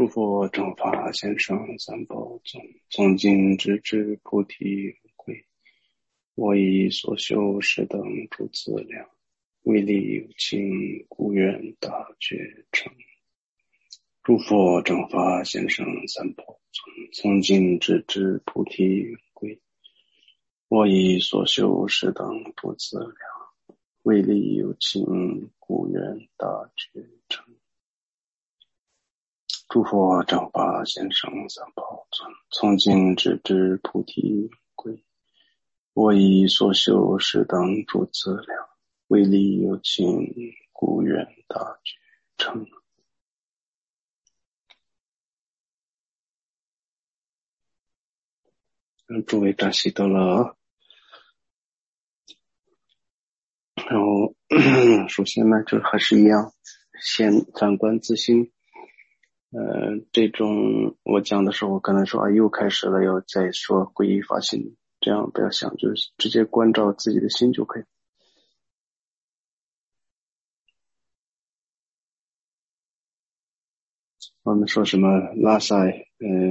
诸佛正法先生三宝总，从今直至菩提归。我以所修是等诸资粮，为利有情，故愿大觉成。诸佛正法先生三宝总，从今直至菩提归。我以所修是等诸资粮，为利有情，故愿大觉成。诸佛正法先生三宝尊，从今直至菩提归。我以所修是等诸资粮，为利有情，故愿大觉成。诸位扎西德勒，然后首先呢，就还是一样，先反观自心。这种我讲的时候可能说又开始了，要再说皈依发心，这样不要想，就是直接关照自己的心就可以。我们说什么拉萨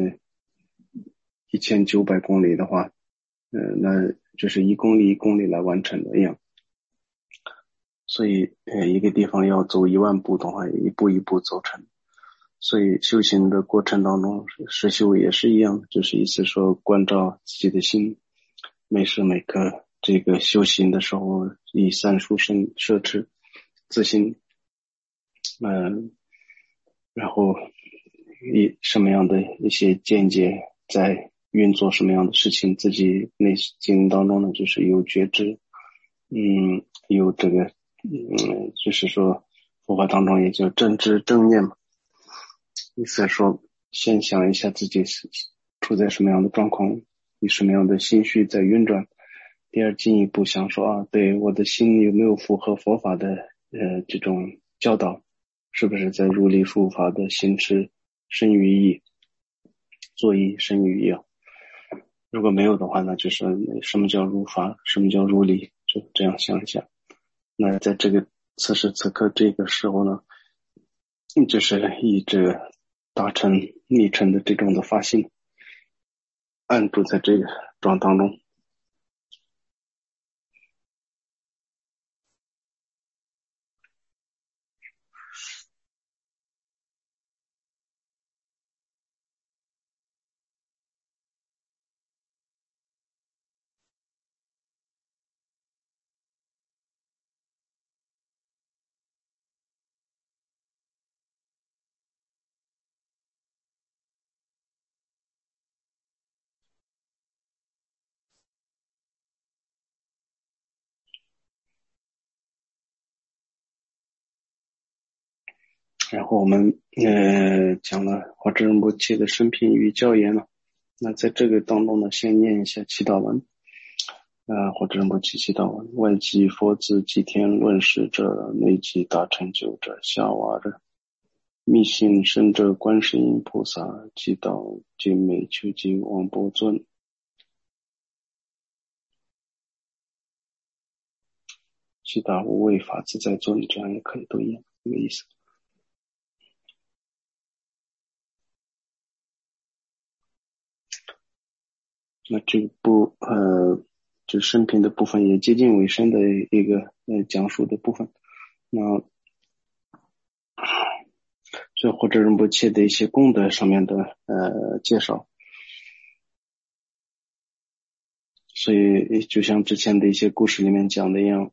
1900公里的话，那就是1公里1公里来完成的一样。所以一个地方要走10000步的话，一步一步走成。所以修行的过程当中，实修也是一样，就是意思说关照自己的心，每时每刻这个修行的时候，以三殊胜摄持自心，然后以什么样的一些见解在运作什么样的事情，自己内心当中呢，就是有觉知，有这个，就是说佛法当中也叫正知正念嘛。意思说先想一下自己是处在什么样的状况，以什么样的心绪在运转。第二，进一步想说对，我的心有没有符合佛法的这种教导，是不是在如理如法的行持身语意，作意身语意。如果没有的话呢，就是什么叫如法，什么叫如理，就这样想一下。那在这个此时此刻这个时候呢，就是以这个达成密成的这种的发心，安住在这个状当中。然后我们讲了华智仁波切的生平与教言了。那在这个当中呢，先念一下祈祷文。华智仁波切祈祷文：外即佛子，即天论事者，内即大成就者，下瓦者，密信生者观世音菩萨，祈祷尽美求集王波尊。祈祷无畏法自在尊，这样也可以，都一样，这个意思。那这部就生平的部分也接近尾声的一个讲述的部分。那这华智仁波切的一些功德上面的介绍。所以就像之前的一些故事里面讲的一样，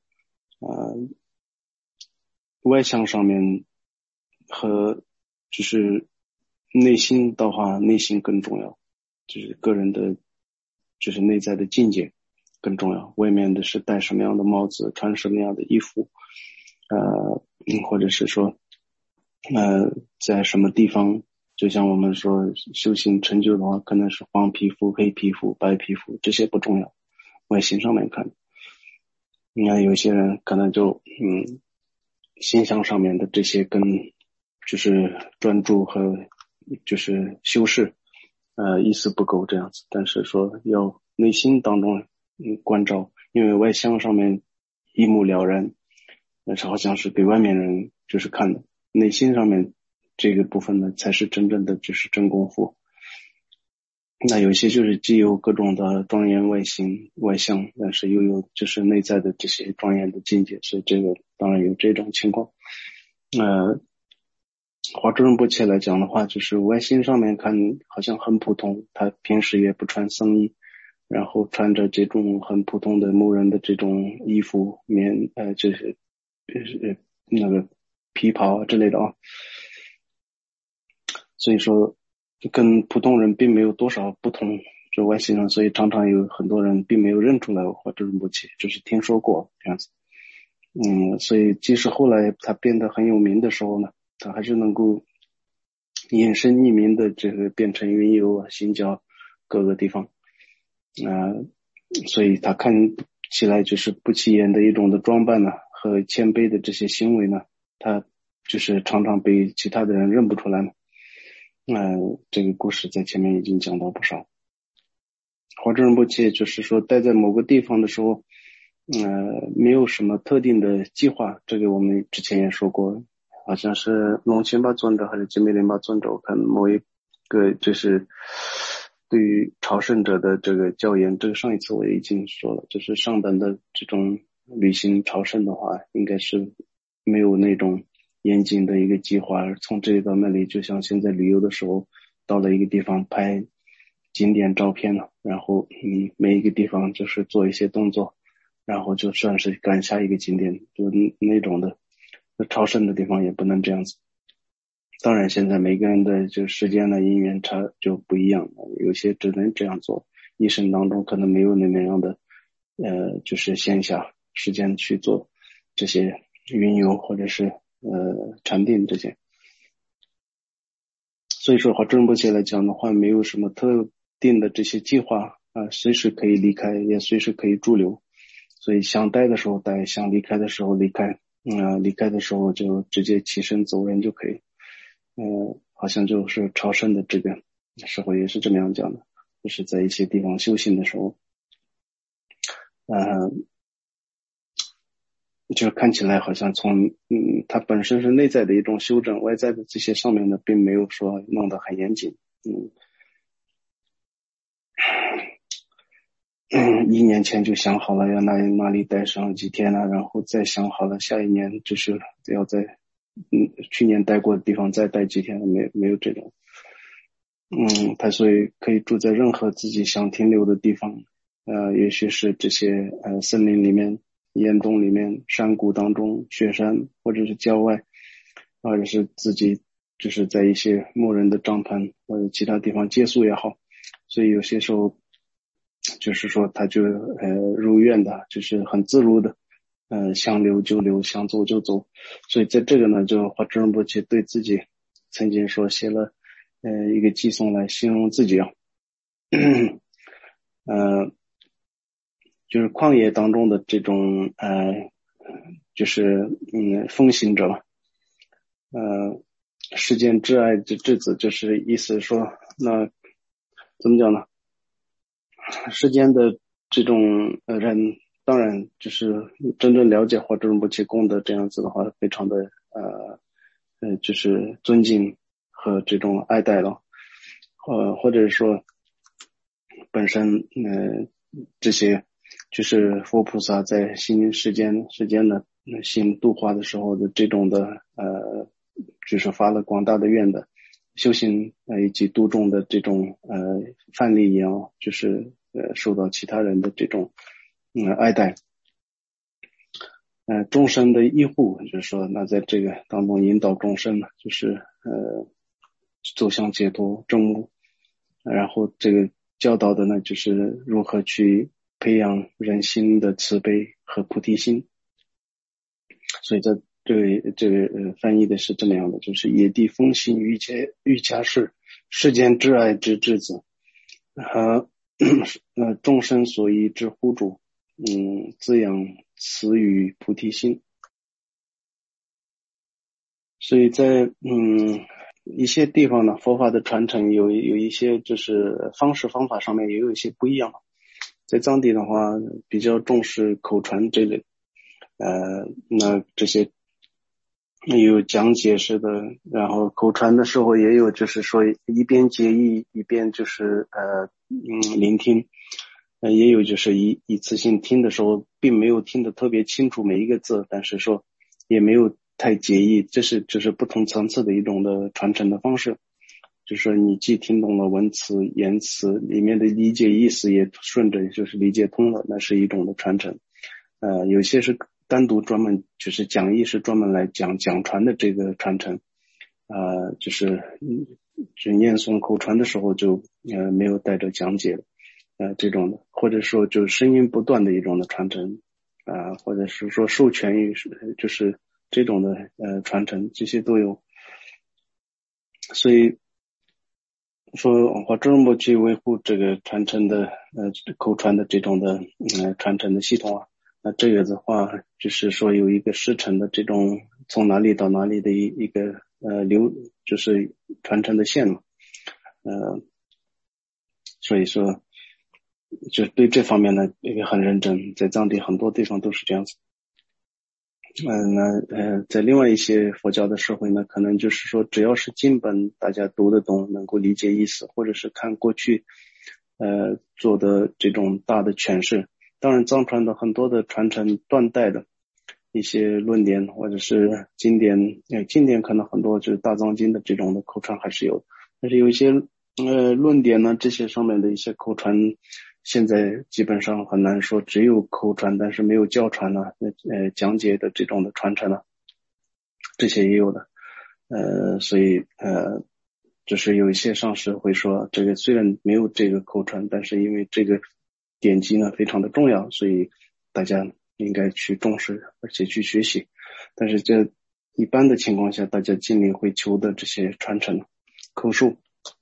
外向上面和就是内心的话，内心更重要，就是个人的就是内在的境界更重要。外面的是戴什么样的帽子，穿什么样的衣服，或者是说在什么地方，就像我们说修行成就的话，可能是黄皮肤、黑皮肤、白皮肤，这些不重要，外形上面看。你看有些人可能就心象上面的这些跟就是专注和就是修饰意思不够这样子，但是说要内心当中关照，因为外相上面一目了然，但是好像是给外面人就是看的，内心上面这个部分呢才是真正的就是真功夫。那有些就是既有各种的庄严外形外相，但是又有就是内在的这些庄严的境界，所以这个当然有这种情况。华住仁波切来讲的话，就是外形上面看好像很普通，他平时也不穿僧衣，然后穿着这种很普通的牧人的这种衣服就是那个皮袍之类的啊，所以说跟普通人并没有多少不同，这外形上，所以常常有很多人并没有认出来华住仁波切，就是听说过这样子。所以即使后来他变得很有名的时候呢，他还是能够隐身匿名的这个变成云游啊、行脚各个地方。所以他看起来就是不起眼的一种的装扮呢，和谦卑的这些行为呢，他就是常常被其他的人认不出来嘛。这个故事在前面已经讲到不少。华住仁波切就是说待在某个地方的时候，没有什么特定的计划，这个我们之前也说过，好像是龙钦巴尊者还是吉美林巴尊者，我看某一个就是对于朝圣者的这个教言，这个上一次我也已经说了，就是上等的这种旅行朝圣的话，应该是没有那种严谨的一个计划，从这里到那里，就像现在旅游的时候，到了一个地方拍景点照片了，然后每一个地方就是做一些动作，然后就算是赶下一个景点，就那种的朝圣的地方也不能这样子。当然现在每个人的就时间的因缘差就不一样，有些只能这样做，一生当中可能没有那么样的就是闲暇时间去做这些云游或者是禅定这些。所以说华住仁波切来讲的话，没有什么特定的这些计划随时可以离开，也随时可以驻留，所以想待的时候待，想离开的时候离开，离开的时候就直接起身走人就可以。好像就是朝圣的这个时候也是这么样讲的，就是在一些地方修行的时候，就看起来好像从它本身是内在的一种修正，外在的这些上面呢并没有说弄得很严谨。1年前就想好了要哪里待上几天了，然后再想好了下一年就是要在去年待过的地方再待几天，没有这种。他所以可以住在任何自己想停留的地方，也许是这些森林里面、岩洞里面、山谷当中、雪山，或者是郊外，或者是自己就是在一些牧人的帐篷或者其他地方借宿也好。所以有些时候就是说他就如愿的，就是很自如的，想留就留，想走就走。所以在这个呢，就华住仁波切对自己曾经说写了一个寄颂来形容自己啊，就是旷野当中的这种就是奉行者嘛，世间挚爱之至子，就是意思说，那怎么讲呢？世间的这种人，当然就是真正了解华住仁波切功德这样子的话，非常的就是尊敬和这种爱戴了，或者说本身这些就是佛菩萨在行世间的行度化的时候的这种的就是发了广大的愿的修行以及度众的这种范例一样，就是受到其他人的这种爱戴。众生的医护，就是说那在这个当中引导众生呢，就是走向解脱正悟，然后这个教导的呢，就是如何去培养人心的慈悲和菩提心。所以在这个翻译的是这么样的，就是野地风行瑜伽士，世间挚爱之至子，和众生所依之护主，滋养慈与菩提心。所以在一些地方呢，佛法的传承有一些就是方法上面也有一些不一样。在藏地的话，比较重视口传这类，那这些有讲解式的，然后口传的时候也有，就是说一边接译一边就是聆听，也有就是一次性听的时候，并没有听得特别清楚每一个字，但是说也没有太结译，这是就是不同层次的一种的传承的方式。就是说你既听懂了文词言辞里面的理解意思，也顺着就是理解通了，那是一种的传承。有些是单独专门就是讲义是专门来讲传的这个传承，就是就念诵口传的时候就没有带着讲解这种的，或者说就声音不断的一种的传承或者是说授权语就是这种的传承，这些都有。所以说华州人去维护这个传承的口传的这种的传承的系统那这个的话就是说有一个师承的这种从哪里到哪里的一个就是传承的线嘛，所以说就对这方面呢也很认真，在藏地很多地方都是这样子。在另外一些佛教的社会呢，可能就是说只要是经本大家读得懂，能够理解意思，或者是看过去做的这种大的诠释。当然藏传的很多的传承断代的一些论点或者是经典经典可能很多就是大藏经的这种的口传还是有，但是有一些论点呢，这些上面的一些口传现在基本上很难说只有口传但是没有教传讲解的这种的传承这些也有的。所以就是有一些上师会说，这个虽然没有这个口传，但是因为这个典籍呢非常的重要，所以大家应该去重视而且去学习。但是这一般的情况下，大家尽力会求的这些传承口述。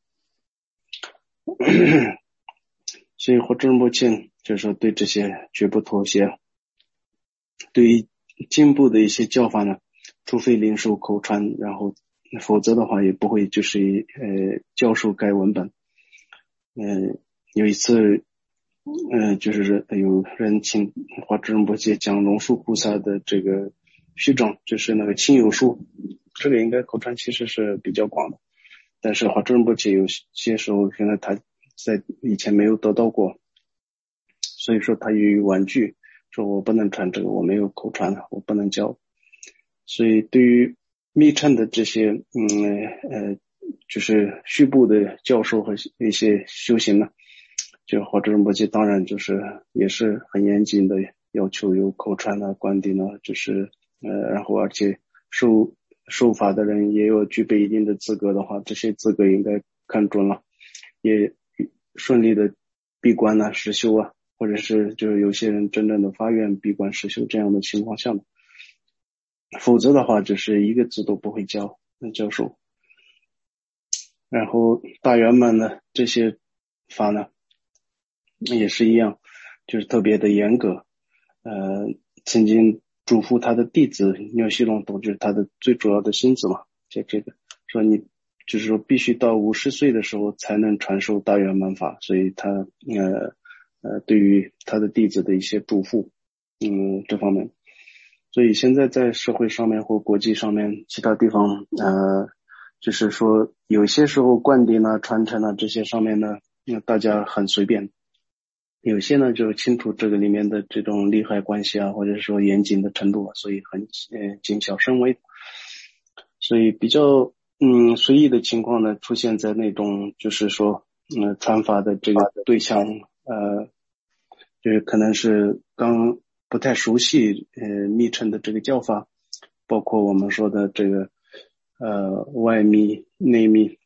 所以获真不欠就是说对这些绝不妥协，对于进步的一些教法呢，除非领受口传，然后否则的话也不会就是教授该文本。有一次就是有人请华智不接讲龙树菩萨的这个序证，就是那个亲友书，这个应该口传其实是比较广的，但是华智不接有些时候现在他在以前没有得到过，所以说他有婉拒，说我不能传这个，我没有口传，我不能教。所以对于密乘的这些就是续部的教授和一些修行呢，就华智仁波切当然就是也是很严谨的要求有口传灌顶就是然后而且受法的人也有具备一定的资格的话，这些资格应该看准了，也顺利的闭关实修或者是就是有些人真正的发愿闭关实修这样的情况下呢，否则的话就是一个字都不会教授。然后大圆满的这些法呢也是一样，就是特别的严格。曾经嘱咐他的弟子钮锡龙等，就是他的最主要的孙子嘛，这个说你就是说必须到50岁的时候才能传授大圆满法，所以他对于他的弟子的一些嘱咐这方面。所以现在在社会上面或国际上面其他地方就是说有些时候灌顶传承这些上面呢大家很随便，有些呢就清楚这个里面的这种利害关系或者说严谨的程度所以很谨小慎微。所以比较随意的情况呢出现在那种就是说传法的这个对象就是可能是刚不太熟悉密乘的这个教法，包括我们说的这个外密内密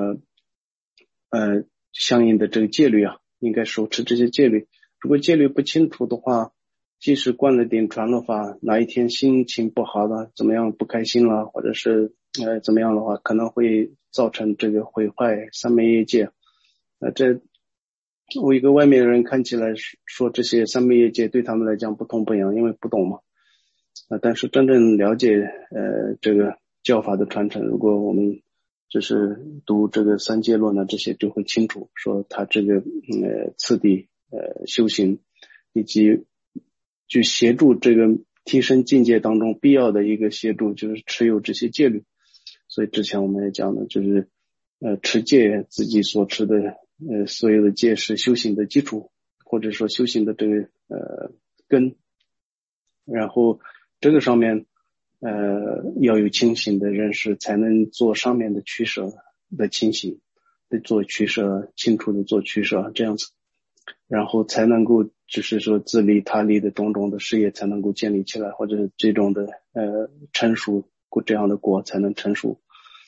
相应的这个戒律应该手持这些戒律。如果戒律不清楚的话，即使灌了顶传了法，哪一天心情不好了，怎么样不开心了，或者是怎么样的话，可能会造成这个毁坏三昧业界。这我一个外面人看起来说这些三昧业界对他们来讲不痛不痒，因为不懂嘛。但是真正了解这个教法的传承，如果我们就是读这个三界论这些就会清楚说他这个次第修行以及去协助这个提升境界当中必要的一个协助，就是持有这些戒律。所以之前我们也讲的就是持戒，自己所持的所有的戒是修行的基础，或者说修行的这个根。然后这个上面要有清醒的认识，才能做上面的取舍的清醒的做取舍，清楚的做取舍，这样子，然后才能够就是说自利他利的种种的事业才能够建立起来，或者是这种的成熟，这样的果才能成熟。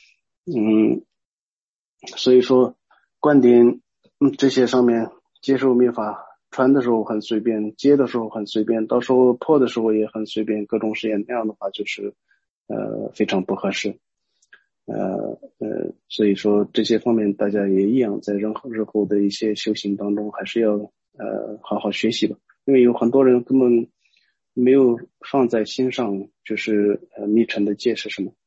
所以说观点这些上面接受密法传的时候很随便，接的时候很随便，到时候破的时候也很随便，各种实验，那样的话就是非常不合适。所以说这些方面大家也一样，在日后的一些修行当中还是要好好学习吧，因为有很多人根本没有放在心上，就是密乘的戒是什么。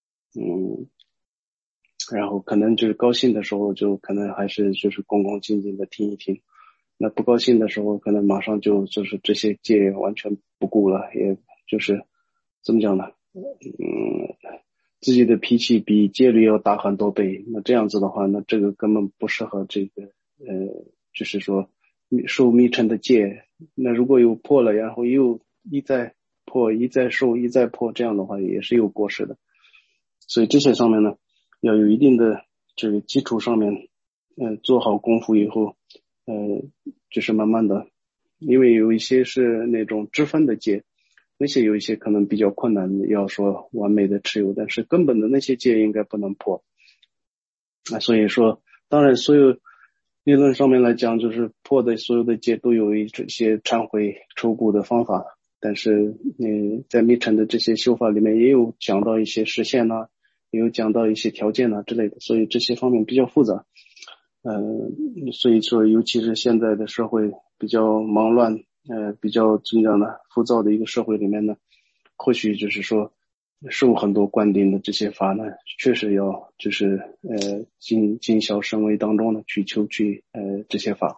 然后可能就是高兴的时候就可能还是就是恭恭敬敬的听一听，那不高兴的时候可能马上就是这些戒完全不顾了，也就是怎么讲呢，自己的脾气比戒律要大很多倍，那这样子的话，那这个根本不适合这个就是说受密乘的戒。那如果有破了，然后又一再破，一再受，一再破，这样的话也是有过失的。所以这些上面呢要有一定的这个基础上面做好功夫以后就是慢慢的，因为有一些是那种支分的戒，那些有一些可能比较困难，要说完美的持有，但是根本的那些戒应该不能破。所以说当然所有理论上面来讲，就是破的所有的戒都有一些忏悔抽骨的方法，但是在密乘的这些修法里面也有讲到一些实现啊，也有讲到一些条件啊之类的，所以这些方面比较复杂。所以说尤其是现在的社会比较忙乱，比较怎么样呢，浮躁的一个社会里面呢，或许就是说受很多灌顶的这些法呢，确实要就是谨小慎微当中呢去求取这些法。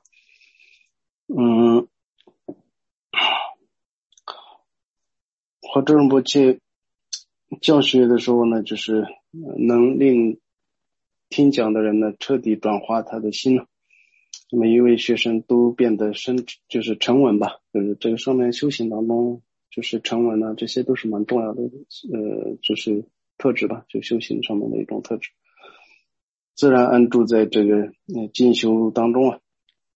华智仁波切教学的时候呢，就是能令听讲的人呢彻底转化他的心呢，每一位学生都变得就是沉稳吧，就是这个上面修行当中就是沉稳啊，这些都是蛮重要的就是特质吧，就修行上面的一种特质，自然安住在这个进修当中啊。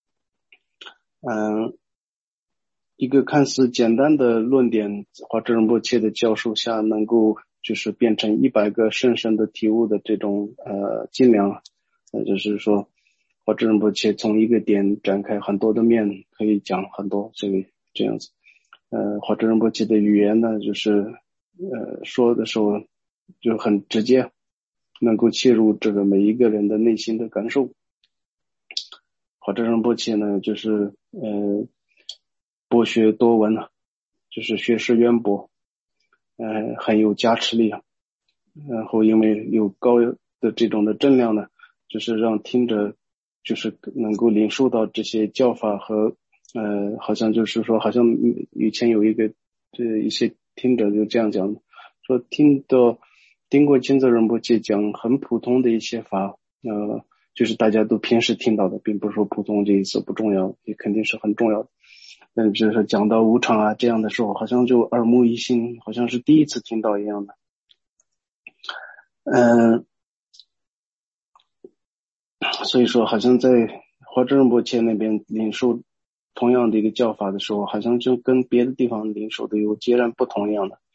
一个看似简单的论点，华智仁波切的教授下能够就是变成100个深深的体悟的这种精良，就是说华智仁波切从一个点展开很多的面，可以讲很多这样子。华智仁波切的语言呢，就是说的时候就很直接，能够切入这个每一个人的内心的感受。华智仁波切呢，就是博学多闻啊，就是学识渊博，很有加持力啊。然后因为有高的这种的正量呢，就是让听者就是能够领受到这些教法和好像就是说，好像以前有一些听者就这样讲，说听过金泽仁波切讲很普通的一些法，就是大家都平时听到的，并不是说普通这一次不重要，也肯定是很重要的。但就是讲到无常啊这样的时候，好像就耳目一新，好像是第一次听到一样的。所以说好像在华智仁波切那边领受同样的一个教法的时候，好像就跟别的地方领受的有截然不同一样的。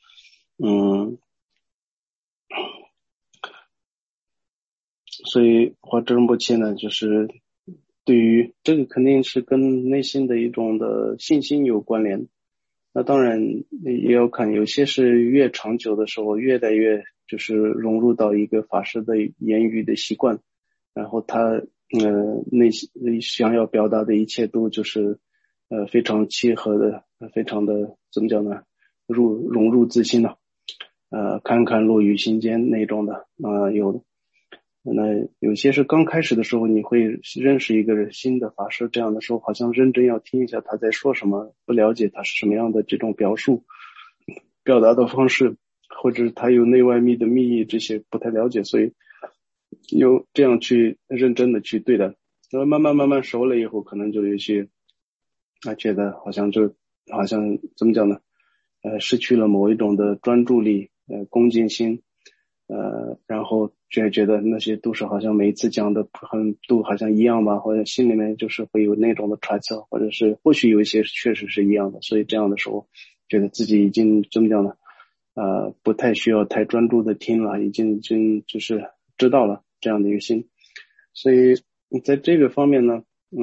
所以华智仁波切呢，就是对于这个肯定是跟内心的一种的信心有关联。那当然也要看，有些是越长久的时候越来越就是融入到一个法师的言语的习惯，然后他内心想要表达的一切都就是非常契合的，非常的怎么讲呢，融入自心了，侃侃落于心间那种的有的。那有些是刚开始的时候，你会认识一个新的法师，这样的时候好像认真要听一下他在说什么，不了解他是什么样的这种表述， 表达的方式，或者他有内外密的密意，这些不太了解，所以有这样去认真的去对待。然后慢慢熟了以后，可能就有些觉得好像怎么讲呢？失去了某一种的专注力，恭敬心，然后觉得那些都是好像每一次讲的都好像一样吧，或者心里面就是会有那种的揣测，或者是或许有一些确实是一样的，所以这样的时候，觉得自己已经怎么讲呢？不太需要太专注的听了，已经就是知道了这样的一个心，所以在这个方面呢，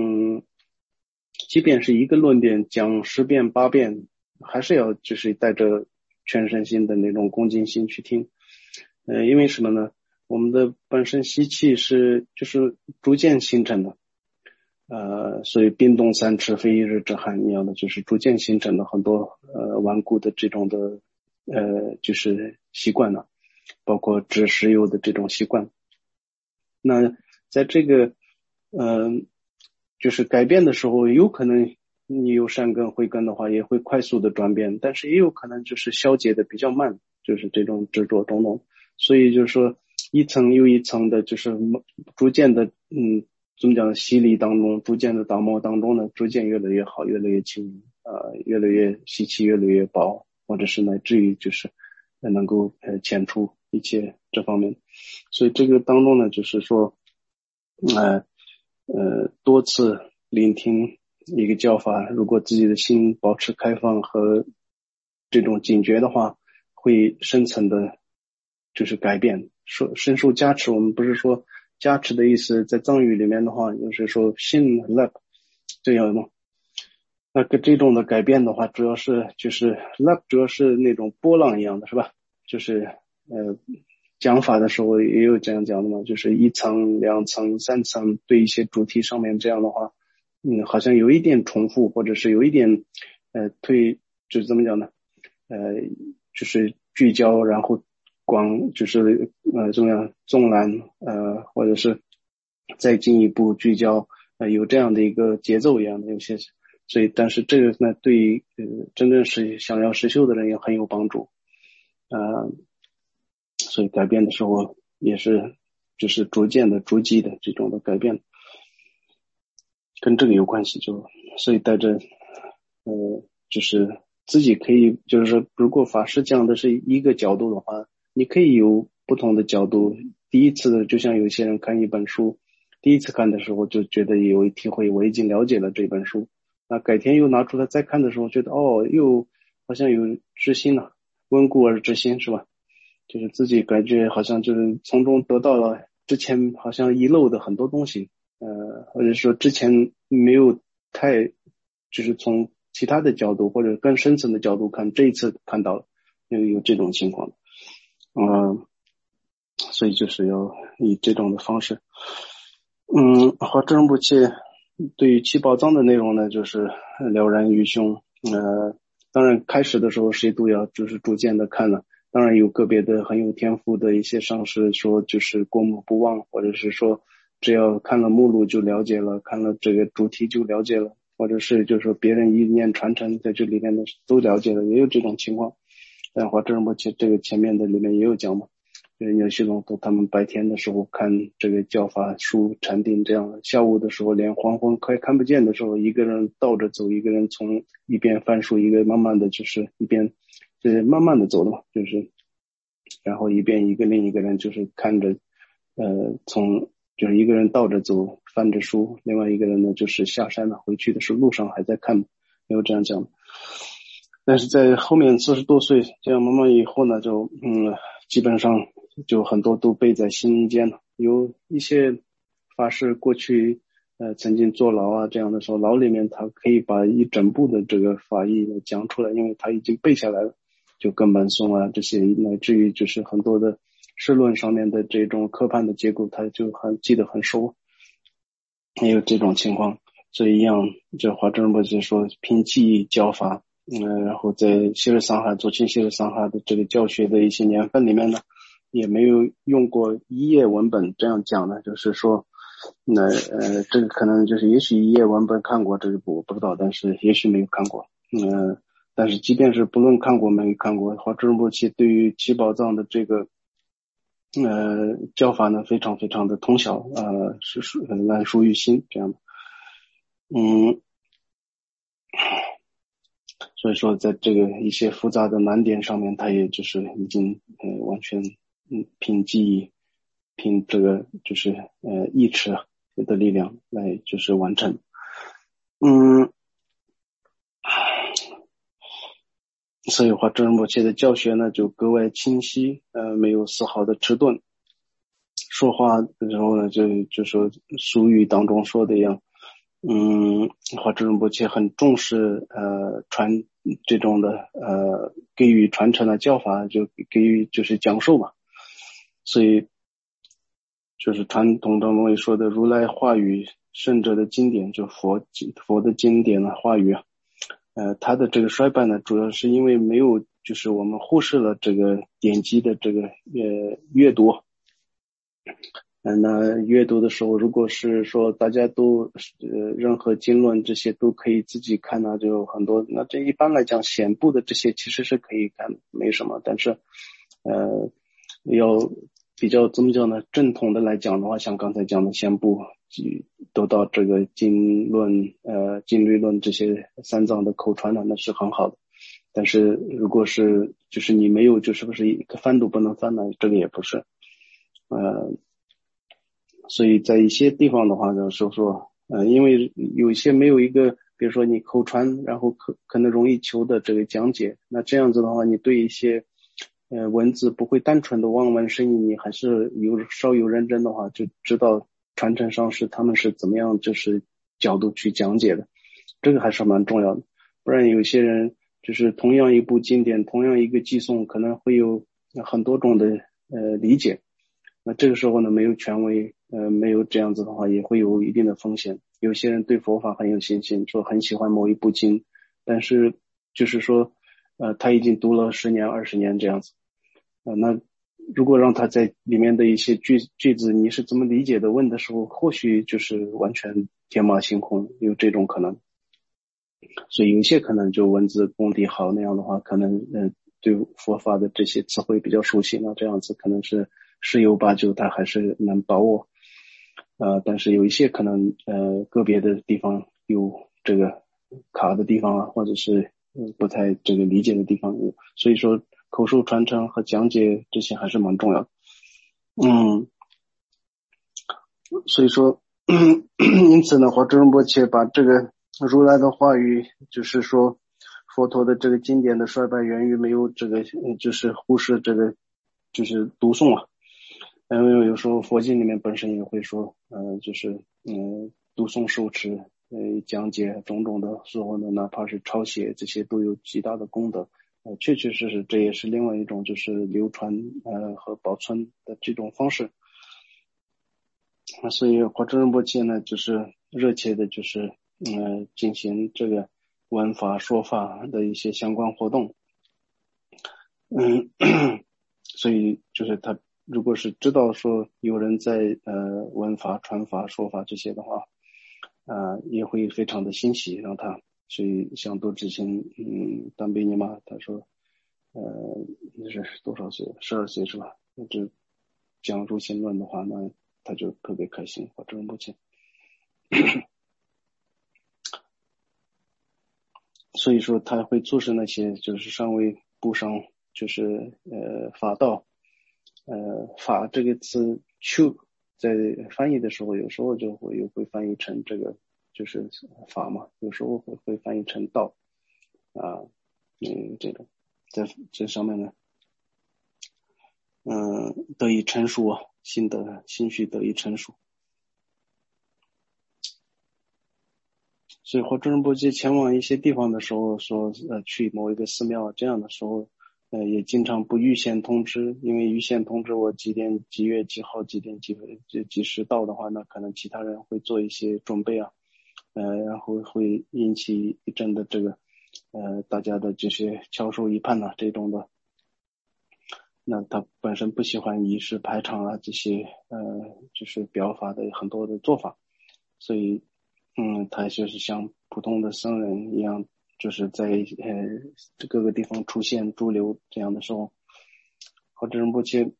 即便是一个论点讲10遍8遍，还是要就是带着全身心的那种恭敬心去听。因为什么呢？我们的本身习气就是逐渐形成的。所以冰冻三尺非一日之寒一样的，就是逐渐形成了很多顽固的这种的就是习惯了，包括吃石油的这种习惯。那在这个就是改变的时候，有可能你有善根慧根的话，也会快速的转变，但是也有可能就是消解的比较慢，就是这种执着种种。所以就是说一层又一层的，就是逐渐的怎么讲，洗礼当中，逐渐的打磨当中呢，逐渐越来越好，越来越轻，越来越习气越来越薄，或者是乃至于就是能够遣除一切这方面。所以这个当中呢，就是说多次聆听一个教法，如果自己的心保持开放和这种警觉的话，会深层的就是改变，说深受加持。我们不是说加持的意思，在藏语里面的话，就是说信 lab 这样吗？那个这种的改变的话，主要是就是 lab 主要是那种波浪一样的，是吧？就是讲法的时候也有这样讲的嘛，就是1层2层3层，对一些主题上面这样的话，好像有一点重复，或者是有一点就是怎么讲呢？就是聚焦，然后就是怎么样纵览，或者是再进一步聚焦，有这样的一个节奏一样的有些，所以但是这个呢，对于真正是想要实修的人也很有帮助，所以改变的时候也是就是逐渐的逐级的这种的改变，跟这个有关系，所以带着就是自己可以就是说，如果法师讲的是一个角度的话，你可以有不同的角度。第一次就像有些人看一本书，第一次看的时候就觉得有体会，我已经了解了这本书，那改天又拿出来再看的时候，觉得又好像有知心了，温故而知新，是吧？就是自己感觉好像就是从中得到了之前好像遗漏的很多东西，或者说之前没有太就是从其他的角度或者更深层的角度看，这一次看到了有这种情况，所以就是要以这种的方式。好，这种不切对于七宝藏的内容呢，就是了然于胸。当然开始的时候谁都要就是逐渐的看了。当然有个别的很有天赋的一些上师说就是过目不忘，或者是说只要看了目录就了解了，看了这个主题就了解了，或者是就是说别人一念传承在这里面的都了解了，也有这种情况。但华这么这个前面的里面也有讲嘛，就是有些龙头他们白天的时候看这个教法书禅定这样，下午的时候连黄昏快看不见的时候，一个人倒着走，一个人从一边翻书，一个慢慢的就是一边就是慢慢的走的嘛，就是然后一边另一个人就是看着就是一个人倒着走翻着书，另外一个人呢就是下山了，回去的时候路上还在看，没有这样讲。但是在后面40多岁这样慢慢以后呢，就基本上就很多都背在心间了。有一些法师过去曾经坐牢啊这样的时候，牢里面他可以把一整部的这个法义讲出来，因为他已经背下来了，就根本颂啊这些，乃至于就是很多的释论上面的这种科判的结构，他就记得很熟，也有这种情况。所以一样，这华正博士说凭记忆教法。然后在西日桑哈左倾西日桑哈的这个教学的一些年份里面呢，也没有用过一页文本这样讲的，就是说这个可能就是也许一页文本看过这个我不知道，但是也许没有看过。 但是即便是不论看过没看过，华智仁波切对于七宝藏的这个教法呢，非常非常的通晓，烂熟于心这样的。所以说在这个一些复杂的难点上面，他也就是已经完全凭记忆，凭这个就是意志的力量来就是完成。所以华智仁波切的教学呢就格外清晰，没有丝毫的迟钝。说话的时候呢，就说俗语当中说的一样，华智仁波切很重视传这种的给予传承的教法，就给予就是讲授嘛。所以就是传统当中也说的如来话语圣者的经典，就佛的经典的话语啊，它的这个衰败呢，主要是因为没有就是我们忽视了这个典籍的这个阅读。那阅读的时候，如果是说大家都任何经论这些都可以自己看呢，就很多。那这一般来讲显部的这些其实是可以看，没什么。但是要比较怎么讲呢，正统的来讲的话，像刚才讲的显部都到这个经论经律论这些三藏的口传呢，那是很好的。但是如果是就是你没有，就是不是一个翻都不能翻呢，这个也不是。所以在一些地方的话呢，说因为有一些没有一个，比如说你口传，然后可能容易求的这个讲解，那这样子的话，你对一些文字不会单纯的望文生义，你还是稍有认真的话，就知道传承上他们是怎么样就是角度去讲解的，这个还是蛮重要的。不然有些人就是同样一部经典，同样一个寄颂，可能会有很多种的理解。那这个时候呢，没有权威，没有这样子的话，也会有一定的风险。有些人对佛法很有信心，说很喜欢某一部经，但是就是说，他已经读了10年、20年这样子，那如果让他在里面的一些句子你是怎么理解的问的时候，或许就是完全天马行空，有这种可能。所以有一些可能就文字功底好，那样的话，可能对佛法的这些词汇比较熟悉，那这样子可能是十有八九他还是能把握。但是有一些可能个别的地方有这个卡的地方啊，或者是不太这个理解的地方有，所以说口述传承和讲解这些还是蛮重要的。所以说因此呢，华智仁波切把这个如来的话语，就是说佛陀的这个经典的衰败源于没有这个就是忽视这个就是读诵啊。因为有时候佛经里面本身也会说就是读诵受持讲解种种的时候呢，哪怕是抄写，这些都有极大的功德。确确实实这也是另外一种就是流传和保存的这种方式。所以华智仁波切呢，就是热切的就是进行这个闻法说法的一些相关活动。所以就是他如果是知道说有人在闻法传法说法这些的话，也会非常的欣喜，让他去向多知行当贝尼玛，他说那是多少岁？12岁是吧？那这讲入心论的话，那他就特别开心，华智仁波切。所以说他会促使那些就是尚未步上就是法道，法这个词修在翻译的时候，有时候就会翻译成这个就是法嘛，有时候会翻译成道这种在这上面呢得以成熟啊，心绪得以成熟。所以华智仁波切前往一些地方的时候说去某一个寺庙，这样的时候也经常不预先通知，因为预先通知我几点几月几号几点几时到的话，那可能其他人会做一些准备啊，然后会引起一阵的这个大家的这些翘首以盼啊这种的。那他本身不喜欢仪式排场啊这些就是表法的很多的做法，所以他就是像普通的僧人一样就是在各个地方出现驻留这样的时候，或者目前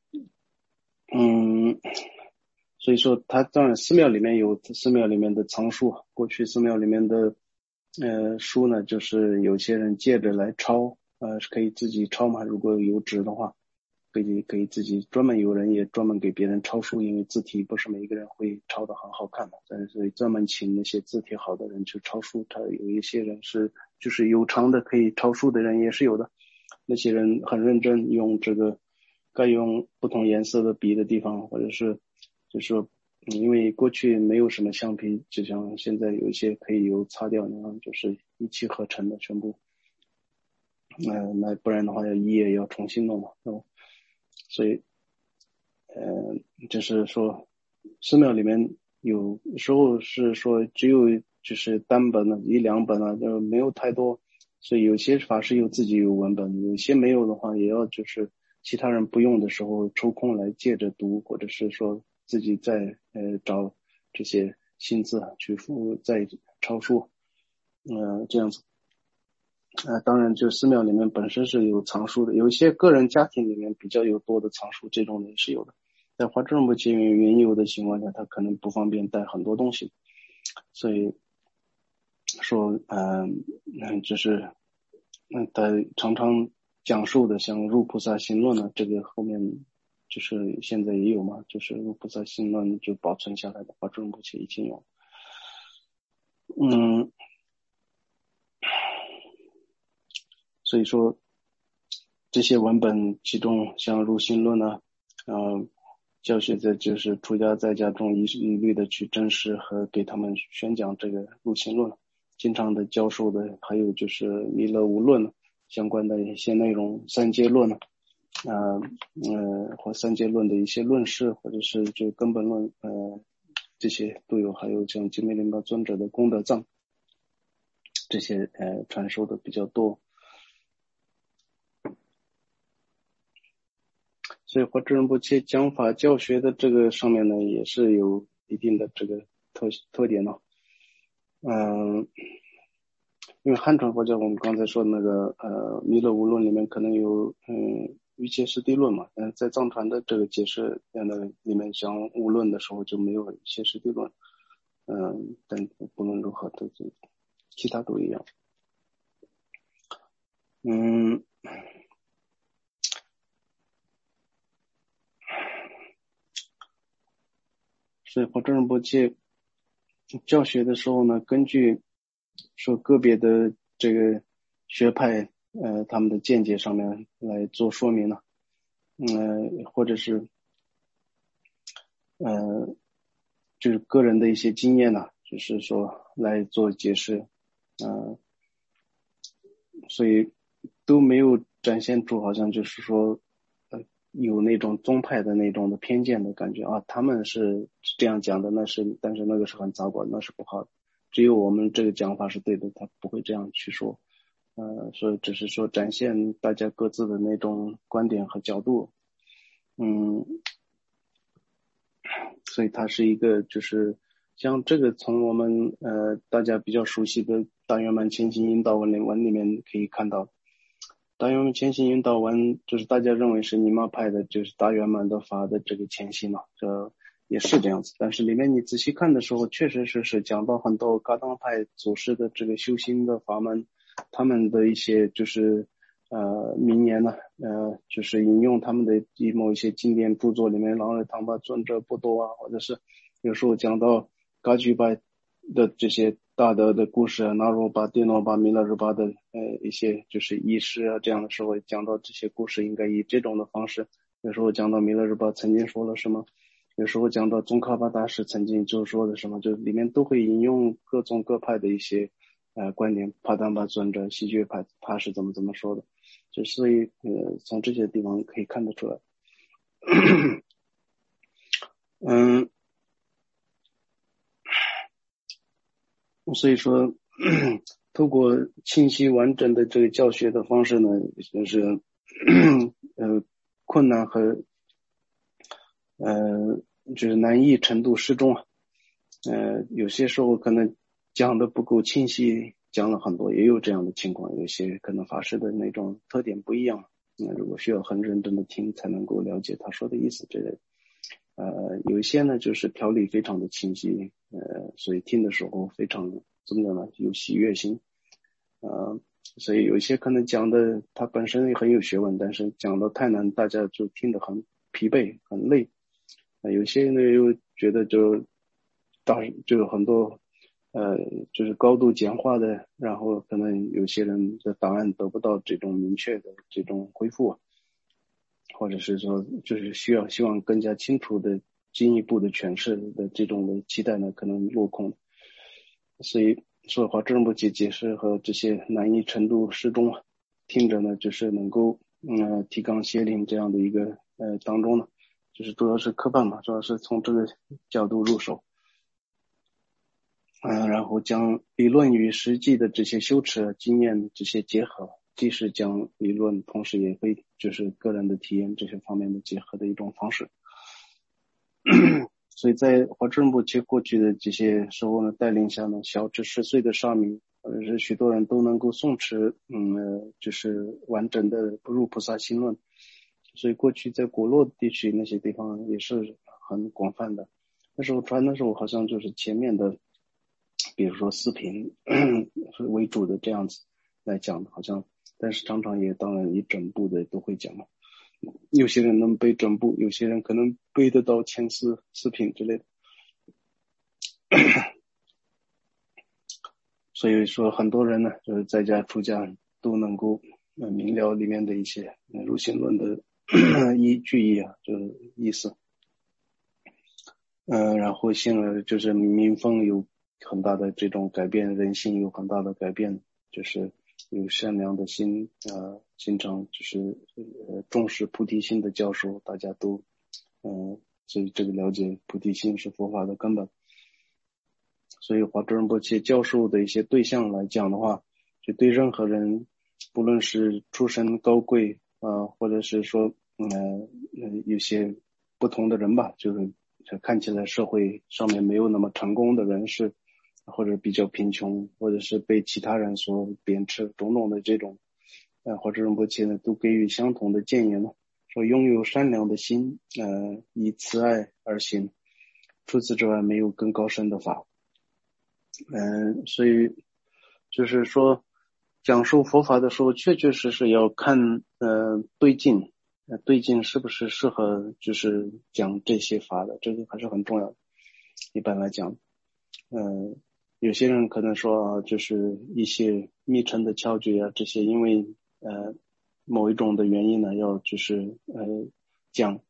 所以说他当然寺庙里面有寺庙里面的藏书，过去寺庙里面的书呢，就是有些人借着来抄，是可以自己抄嘛，如果有纸的话可以自己有人也专门给别人抄书，因为字体不是每一个人会抄得很好看的，所以专门请那些字体好的人去抄书。他有一些人是就是有偿的可以抄书的人也是有的，那些人很认真，用这个该用不同颜色的笔的地方，或者是就是说因为过去没有什么橡皮，就像现在有一些可以有擦掉那样，就是一气呵成的全部那不然的话一页要重新弄嘛，所以就是说寺庙里面有时候是说只有就是单本的一两本啊，就没有太多，所以有些法师自己有文本，有些没有的话也要就是其他人不用的时候抽空来借着读，或者是说自己再找这些新字去再抄书这样子。当然就寺庙里面本身是有藏书的，有一些个人家庭里面比较有多的藏书，这种的也是有的。在华正不结缘由的情况下，他可能不方便带很多东西，所以说就是他常常讲述的像入菩萨行论呢，这个后面就是现在也有嘛，就是入菩萨行论就保存下来的华正不结已经有所以说这些文本其中像入心论呢教学者就是出家在家中一律的去真实和给他们宣讲这个入心论，经常的教授的还有就是弥勒无论相关的一些内容，三界论或三界论的一些论释，或者是就根本论这些都有，还有像金密林巴尊者的功德藏这些传授的比较多。所以华智仁波切讲法教学的这个上面呢，也是有一定的这个特点呢。因为汉传佛教我们刚才说的那个弥勒无论里面可能有瑜伽师地论嘛，在藏传的这个解释里面讲无论的时候就没有瑜伽师地论，但不论如何都其他都一样。所以华智仁波切教学的时候呢，根据说个别的这个学派他们的见解上面来做说明呢，或者是就是个人的一些经验呢，就是说来做解释，所以都没有展现出好像就是说有那种宗派的那种的偏见的感觉啊，他们是这样讲的，但是那个是很糟糕，那是不好的。只有我们这个讲法是对的，他不会这样去说。所以只是说展现大家各自的那种观点和角度。所以它是一个就是像这个从我们大家比较熟悉的大圆满前行引导文里面可以看到。大圆满前行引导文就是大家认为是尼玛派的，就是大圆满的法的这个前行嘛，这也是这样子。但是里面你仔细看的时候，确实是讲到很多噶当派祖师的这个修行的法门，他们的一些就是名言呢，就是引用他们的某一些经典著作里面，朗日唐巴尊者不多啊，或者是有时候讲到噶举派的这些大德的故事，那罗巴、迭诺巴、弥勒日巴的一些就是仪式啊，这样的时候讲到这些故事，应该以这种的方式。有时候讲到弥勒日巴曾经说了什么，有时候讲到宗喀巴大师曾经就说的什么，就里面都会引用各宗各派的一些观点，帕丹巴尊者、西觉派他是怎么说的，就所以从这些地方可以看得出来。所以说透过清晰完整的这个教学的方式呢，就是困难和就是难易程度适中有些时候可能讲的不够清晰， 讲了很多，也有这样的情况，有些可能法师的那种特点不一样，那如果需要很认真的听才能够了解他说的意思之类的。有一些呢就是条理非常的清晰，所以听的时候非常怎么讲呢，有喜悦心，所以有一些可能讲的他本身也很有学问，但是讲的太难，大家就听得很疲惫很累。有些呢又觉得就有很多就是高度简化的，然后可能有些人的答案得不到这种明确的这种回复，或者是说就是希望更加清楚的进一步的诠释的这种的期待呢，可能落空。所以说华正不解解释和这些难易程度适中，听着呢就是能够提纲挈领这样的一个当中呢，就是主要是科办嘛，主要是从这个角度入手，然后将理论与实际的这些修持经验这些结合，既是将理论，同时也会就是个人的体验这些方面的结合的一种方式。所以在华正部切过去的这些时候呢，带领下呢，小至10岁的沙弥，或者是许多人都能够诵持，就是完整的不入菩萨心论。所以过去在果洛地区那些地方也是很广泛的。那时候传的时候，好像就是前面的，比如说四品为主的这样子来讲，好像，但是常常也当然以整部的都会讲嘛。有些人能背整部，有些人可能背得到前四品之类的。所以说很多人呢，就是在家出家都能够明了里面的一些入心论的句意啊，就是意思。然后进而就是民风有很大的这种改变，人性有很大的改变，就是有善良的心，经常就是重视菩提心的教授，大家都所以这个了解菩提心是佛法的根本。所以华德仁波切教授的一些对象来讲的话，就对任何人，不论是出身高贵或者是说有些不同的人吧，就是看起来社会上面没有那么成功的人士，或者比较贫穷，或者是被其他人所贬斥种种的这种华德仁波切呢，都给予相同的建言呢，说拥有善良的心，以慈爱而行，除此之外没有更高深的法。所以就是说讲述佛法的时候，确确实实要看对境是不是适合就是讲这些法的，这个还是很重要的。一般来讲，有些人可能说就是一些密乘的窍诀啊，这些因为某一种的原因呢，要就是讲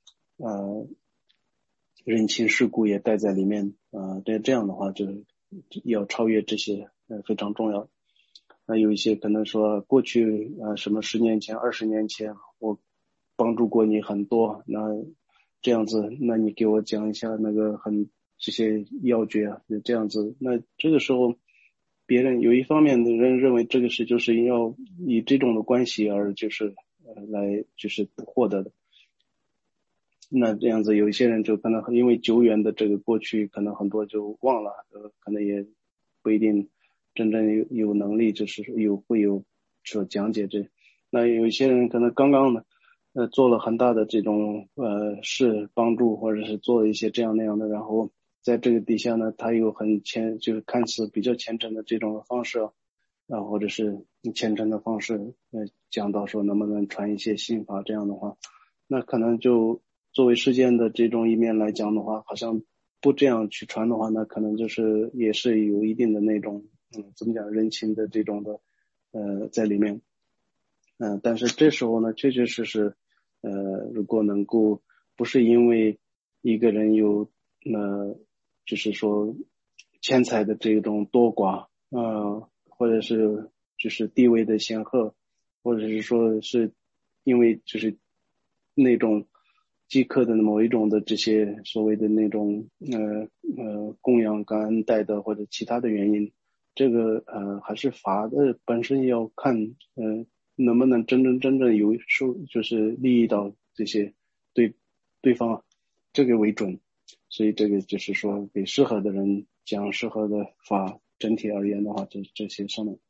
人情世故也带在里面这样的话就要超越这些非常重要。那有一些可能说过去什么10年前20年前我帮助过你很多，那这样子，那你给我讲一下那个这些要诀啊，就这样子。那这个时候别人有一方面的人认为这个是就是要以这种的关系而就是来就是获得的。那这样子有一些人就可能因为久远的这个过去，可能很多就忘了，可能也不一定真正有能力，就是会有说讲解这。那有一些人可能刚刚的做了很大的这种事帮助，或者是做了一些这样那样的，然后在这个底下呢，他有就是看似比较虔诚的这种方式或者是虔诚的方式讲到说能不能传一些心法，这样的话，那可能就作为事件的这种一面来讲的话，好像不这样去传的话，那可能就是也是有一定的那种怎么讲人情的这种的在里面。但是这时候呢，确确实实如果能够不是因为一个人有就是说钱财的这种多寡或者是就是地位的显赫，或者是说是因为就是那种饥渴的某一种的这些所谓的那种供养感恩戴德或者其他的原因，这个还是法的本身要看能不能真正有就是利益到这些对方这个为准。所以这个就是说给适合的人讲适合的法， 整体而言的话，这些上面，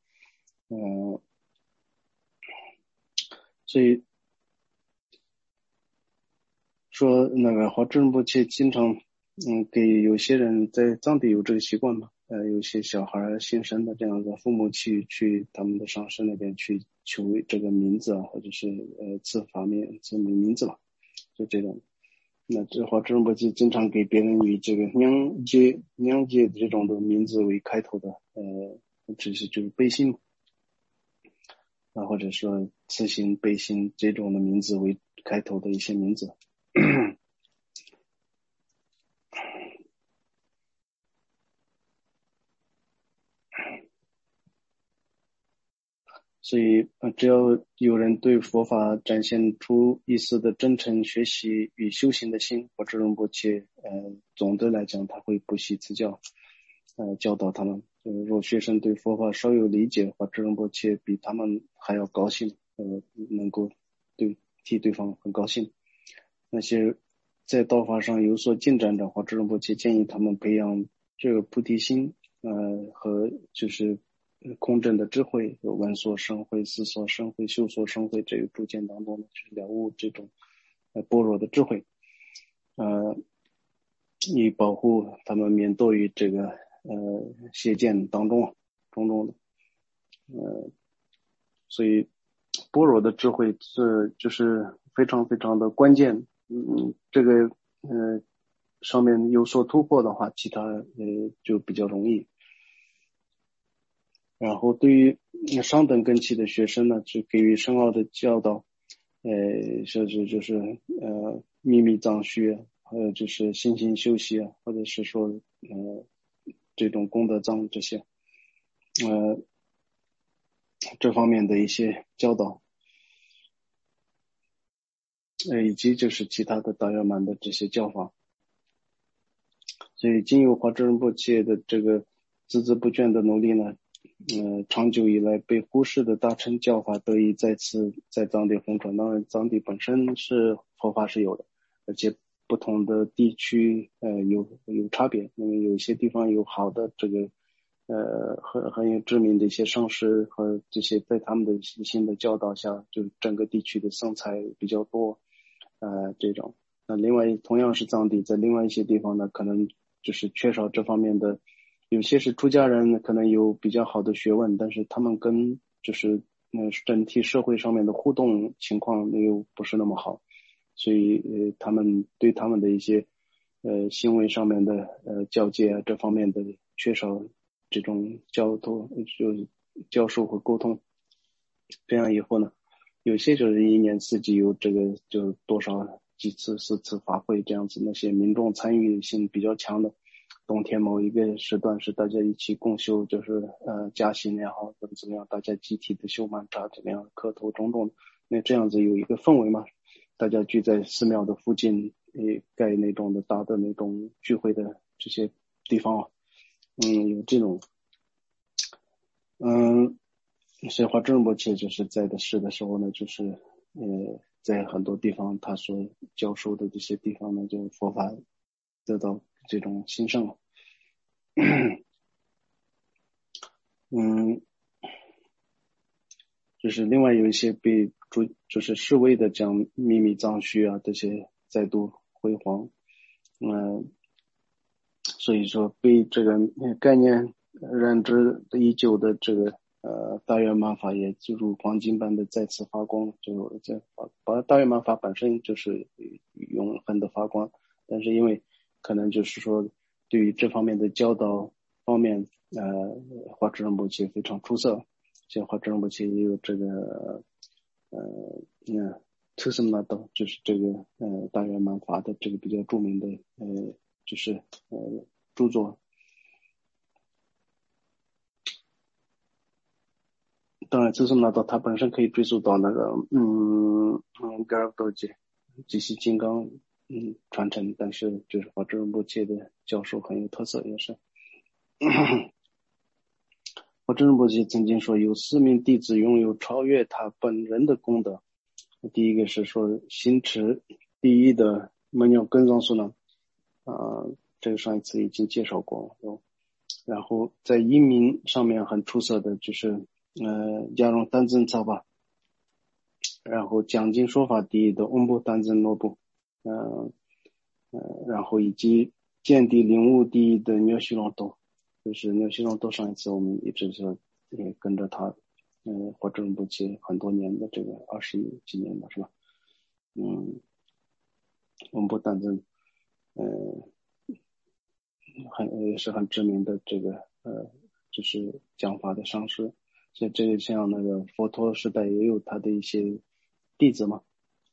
所以说那个华智不切经常给有些人在藏地有这个习惯嘛，有些小孩新生的这样的父母去他们的上师那边去求这个名字啊，或者是赐名字吧，就这种。那这华智不切经常给别人以这个娘姐这种的名字为开头的，这是就是背信啊，或者说慈心背信这种的名字为开头的一些名字。所以只要有人对佛法展现出一丝的真诚学习与修行的心，华智仁波切总的来讲他会不惜赐教，教导他们。若学生对佛法稍有理解，华智仁波切比他们还要高兴，能够替对方很高兴。那些在道法上有所进展的华智仁波切建议他们培养这个菩提心，和就是空正的智慧，有闻所生慧、思所生慧、修所生慧，这个逐渐当中呢，就是了悟这种般若的智慧，以保护他们免堕于这个邪见当中种种的，所以般若的智慧就是非常非常的关键，这个上面有所突破的话，其他就比较容易。然后对于上等根器的学生呢，就给予深奥的教导，甚至就是秘密藏须，还有就是心行修习啊，或者是说这种功德藏这些，这方面的一些教导，以及就是其他的大圆满的这些教法。所以经由华智仁波切的这个孜孜不倦的努力呢，长久以来被忽视的大乘教法得以再次在藏地红传。当然藏地本身是佛法是有的，而且不同的地区有差别，因为有些地方有好的这个很有知名的一些上师和这些在他们的细心的教导下，就整个地区的僧才比较多，这种。那另外同样是藏地，在另外一些地方呢，可能就是缺少这方面的，有些是出家人可能有比较好的学问，但是他们跟就是整体社会上面的互动情况又不是那么好，所以他们对他们的一些行为上面的教诫啊这方面的缺少这种就是教授和沟通，这样以后呢，有些就是一年四季有这个就多少几次4次法会这样子，那些民众参与性比较强的，冬天某一个时段是大家一起共修，就是加行也好怎么样，大家集体的修曼茶怎么样磕头种种，那这样子有一个氛围嘛，大家聚在寺庙的附近，盖那种的大的那种聚会的这些地方，有这种所以华智仁波切就是在的时候呢，就是在很多地方他所教授的这些地方呢，就佛法得到这种兴盛。就是另外有一些就是示威的讲秘密藏须啊这些再度辉煌，所以说被这个概念染指已久的这个大圆满法也就如黄金般的再次发光，就这把大圆满法本身就是永恒的发光，但是因为可能就是说对于这方面的教导方面，华智仁波切非常出色，像华智仁波切也有这个特什么道，就是这个大圆满法的这个比较著名的就是著作。当然，这是拿到它本身可以追溯到那个格尔多杰即系金刚传承，但是就是华智仁波切的教授很有特色，也是。华智仁波切曾经说，有4名弟子拥有超越他本人的功德。第一个是说行持第一的门鸟根藏苏呢，这个上一次已经介绍过了。 然后在英明上面很出色的就是加绒丹增草吧，然后讲经说法第一的翁布丹增罗布，然后以及见地领悟第一的纽西隆多，就是纽西隆多上一次我们一直是也跟着他或者不起很多年的这个20几年了是吧？翁布丹增也是很知名的这个就是讲法的上师，所以这个像那个佛陀时代也有他的一些弟子嘛，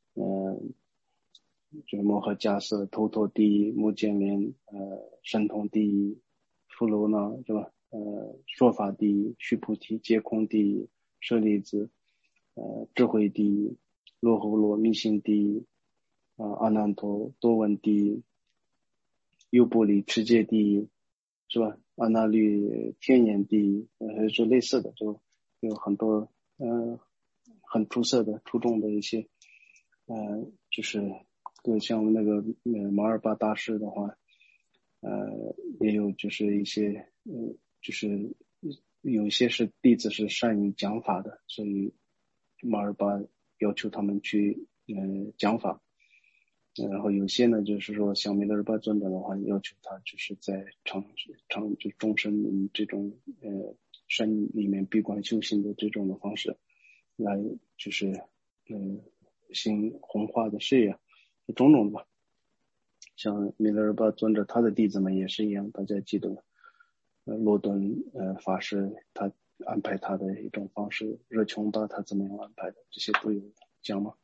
就是摩诃迦叶、头陀帝、目犍连、神通帝、富罗那是吧？说法帝、须菩提、皆空帝、舍利子、智慧帝、罗睺罗、密心帝、阿难陀、多闻帝、优波离、持戒帝是吧？阿那律、天眼帝，就类似的，就有很多很出色的、出众的一些就是像那个马尔巴大师的话，也有就是一些就是有一些是弟子是善于讲法的，所以马尔巴要求他们去讲法。然后有些呢，就是说像弥勒日巴尊者的话，要求他就是在就终身以这种山里面闭关修行的这种的方式，来就是行弘化的事业，种种的吧。像弥勒日巴尊者他的弟子们也是一样，大家记得罗顿法师他安排他的一种方式，热琼巴他怎么样安排的，这些都有讲嘛。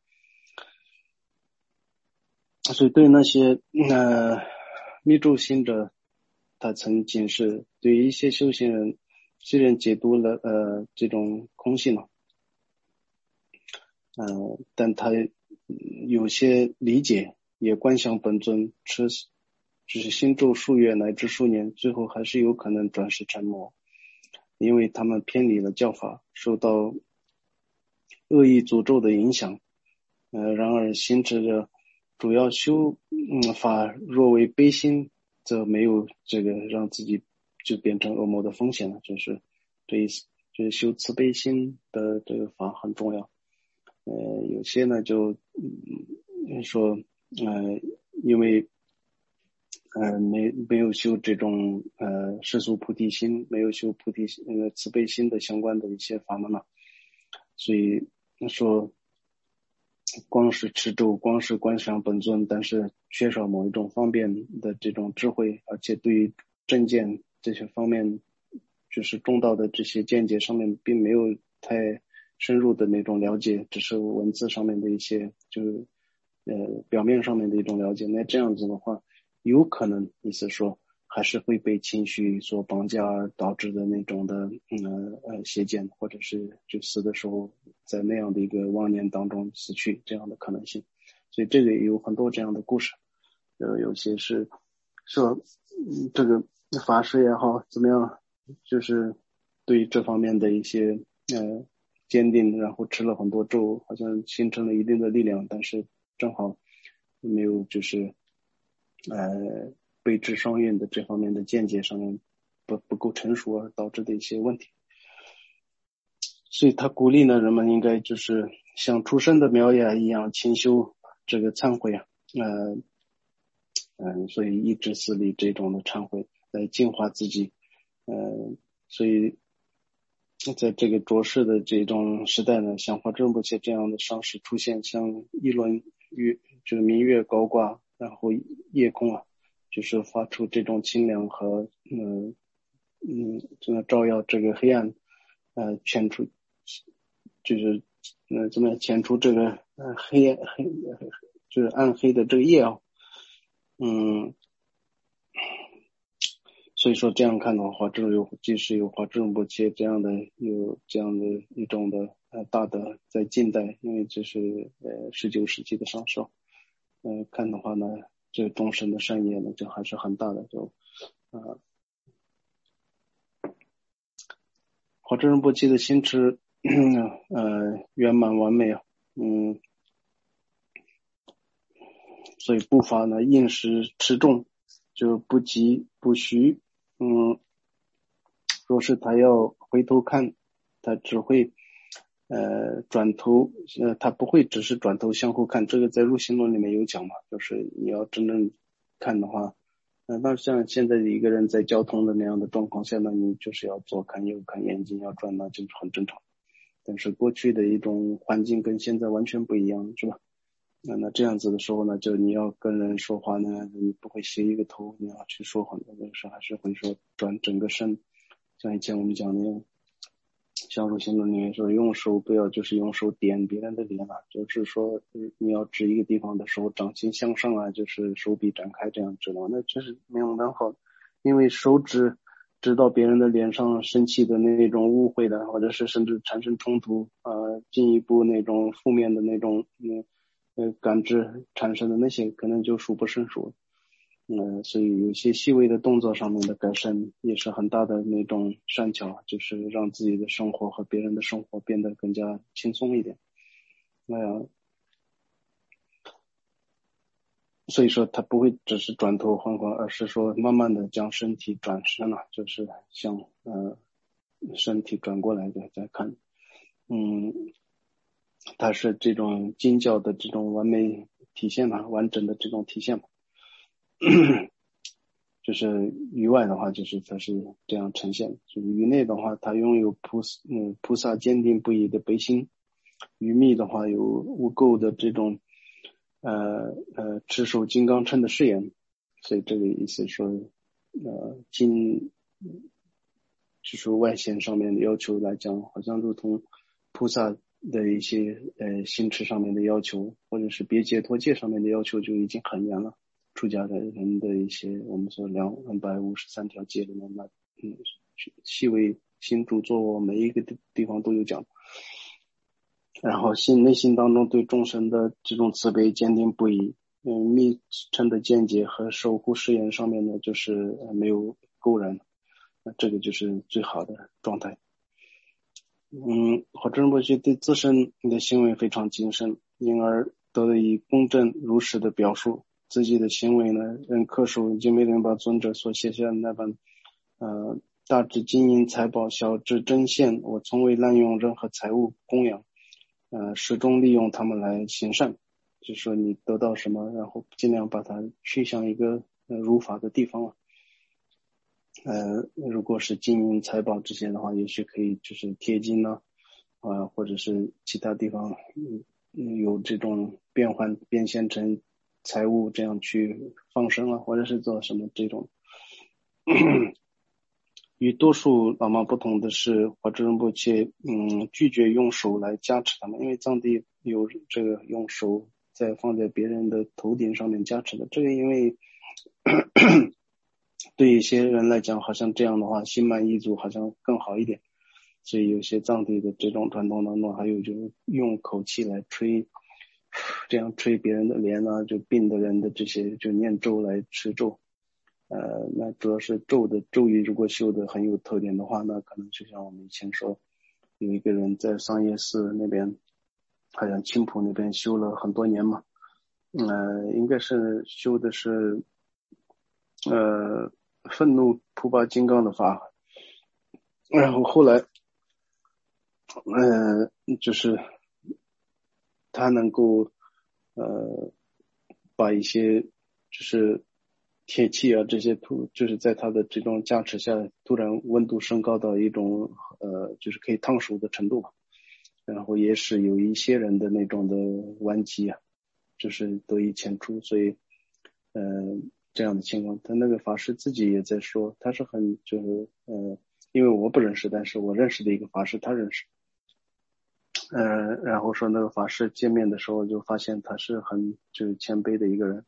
所以对那些密咒行者，他曾经是对于一些修行人虽然解读了这种空性嘛，但他有些理解也观想本尊只是心咒数月乃至数年，最后还是有可能转世成魔，因为他们偏离了教法，受到恶意诅咒的影响。然而行持着主要修法若为悲心，则没有这个让自己就变成恶魔的风险了，就是这意思。就是修慈悲心的这个法很重要。有些呢就说因为没有修这种世俗菩提心，没有修菩提慈悲心的相关的一些法门了，所以说光是持咒，光是观想本尊，但是缺少某一种方便的这种智慧，而且对于正见这些方面，就是中道的这些见解上面并没有太深入的那种了解，只是文字上面的一些就是表面上面的一种了解。那这样子的话，有可能意思说还是会被情绪所绑架而导致的那种的邪见，或者是就死的时候在那样的一个妄念当中死去这样的可能性。所以这个有很多这样的故事，有些是说这个法师也好怎么样，就是对这方面的一些坚定，然后吃了很多咒，好像形成了一定的力量，但是正好没有就是悲智双运的这方面的见解上面不够成熟而导致的一些问题。所以他鼓励呢人们应该就是像出生的苗芽一样勤修这个忏悔所以一直思虑这种的忏悔来净化自己。所以在这个浊世的这种时代呢，像华正不切这样的上师出现，像一轮月就是明月高挂，然后夜空就是发出这种清凉和照耀这个黑暗，遣出就是怎么样遣出这个就是暗黑的这个夜所以说这样看的话，即使有华正不切这样的有这样的一种的大德在近代，因为这是19世纪的上师，看的话呢，这众生的善业呢就还是很大的，就华正不切的心持圆满完美所以步伐呢应时持重，就不急不徐， 若是他要回头看，他只会转头，他不会只是转头向后看。这个在入心论里面有讲嘛，就是你要真正看的话，那像现在一个人在交通的那样的状况下呢，你就是要左看右看，眼睛要转，那就是很正常。但是过去的一种环境跟现在完全不一样，是吧？那这样子的时候呢，就你要跟人说话呢，你不会斜一个头，你要去说话的那个时候还是会说转整个身，像以前我们讲的像入心论里面说，用手不要就是用手点别人的脸啊，就是说你要指一个地方的时候，掌心向上啊，就是手臂展开这样指导，那这是没有蛮好的，因为手指到别人的脸上生气的那种误会的，或者是甚至产生冲突进一步那种负面的那种感知产生的那些，可能就数不胜数。所以有些细微的动作上面的改善也是很大的那种善巧，就是让自己的生活和别人的生活变得更加轻松一点。所以说他不会只是转头缓缓，而是说慢慢的将身体转身了，就是向身体转过来的再看。它是这种经教的这种完美体现嘛，完整的这种体现嘛。就是于外的话，就是它是这样呈现；就是于内的话，它拥有菩萨坚定不移的悲心；于密的话，有无垢的这种持守金刚乘的誓言。所以这个意思说，就是外显上面的要求来讲，好像如同菩萨的一些心持上面的要求，或者是别解脱戒上面的要求就已经很严了。出家的人的一些我们说253条戒里面，那细微心主坐卧每一个地方都有讲。然后内心当中对众生的这种慈悲坚定不移，密乘的见解和守护誓言上面呢，就是没有勾染，那这个就是最好的状态。华珍波切对自身的行为非常谨慎，因而得以公正如实的表述自己的行为呢，仍恪守金美林巴尊者所写下的那本大至金银财宝，小至针线，我从未滥用任何财物供养，始终利用它们来行善。就是说你得到什么，然后尽量把它去向一个如法的地方了。如果是金银财宝这些的话，也许可以就是贴金呢，或者是其他地方有这种变现成财物，这样去放生啊，或者是做什么这种。与多数喇嘛不同的是，华智仁波切拒绝用手来加持他们，因为藏地有这个用手再放在别人的头顶上面加持的，这个因为对一些人来讲，好像这样的话心满意足好像更好一点，所以有些藏地的这种传统当中，还有就是用口气来吹，这样吹别人的脸啊，就病的人的这些就念咒来持咒。那主要是咒语如果修的很有特点的话，那可能就像我们以前说，有一个人在桑耶寺那边，好像青浦那边修了很多年嘛，应该是修的是愤怒普巴金刚的法，然后后来就是他能够把一些就是铁器啊这些就是在他的这种加持下，突然温度升高到一种就是可以烫手的程度吧。然后也是有一些人的那种的顽疾啊，就是得以前出，所以这样的情况，他那个法师自己也在说，他是很就是因为我不认识，但是我认识的一个法师他认识。然后说那个法师见面的时候就发现他是很就是谦卑的一个人，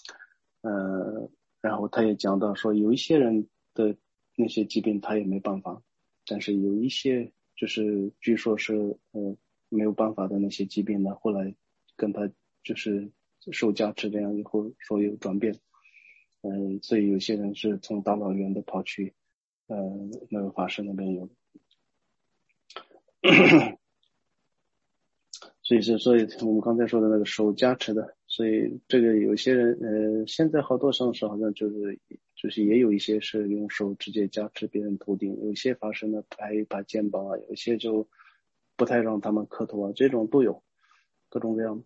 然后他也讲到说有一些人的那些疾病他也没办法，但是有一些就是据说是没有办法的那些疾病呢，后来跟他就是受加持这样以后说有转变，所以有些人是从大老远的跑去那个法师那边有。所以我们刚才说的那个手加持的， 所以这个有些人现在好多上师好像就是也有一些是用手直接加持别人头顶，有些法师呢拍一把肩膀啊，有些就不太让他们磕头啊，这种都有各种各样的。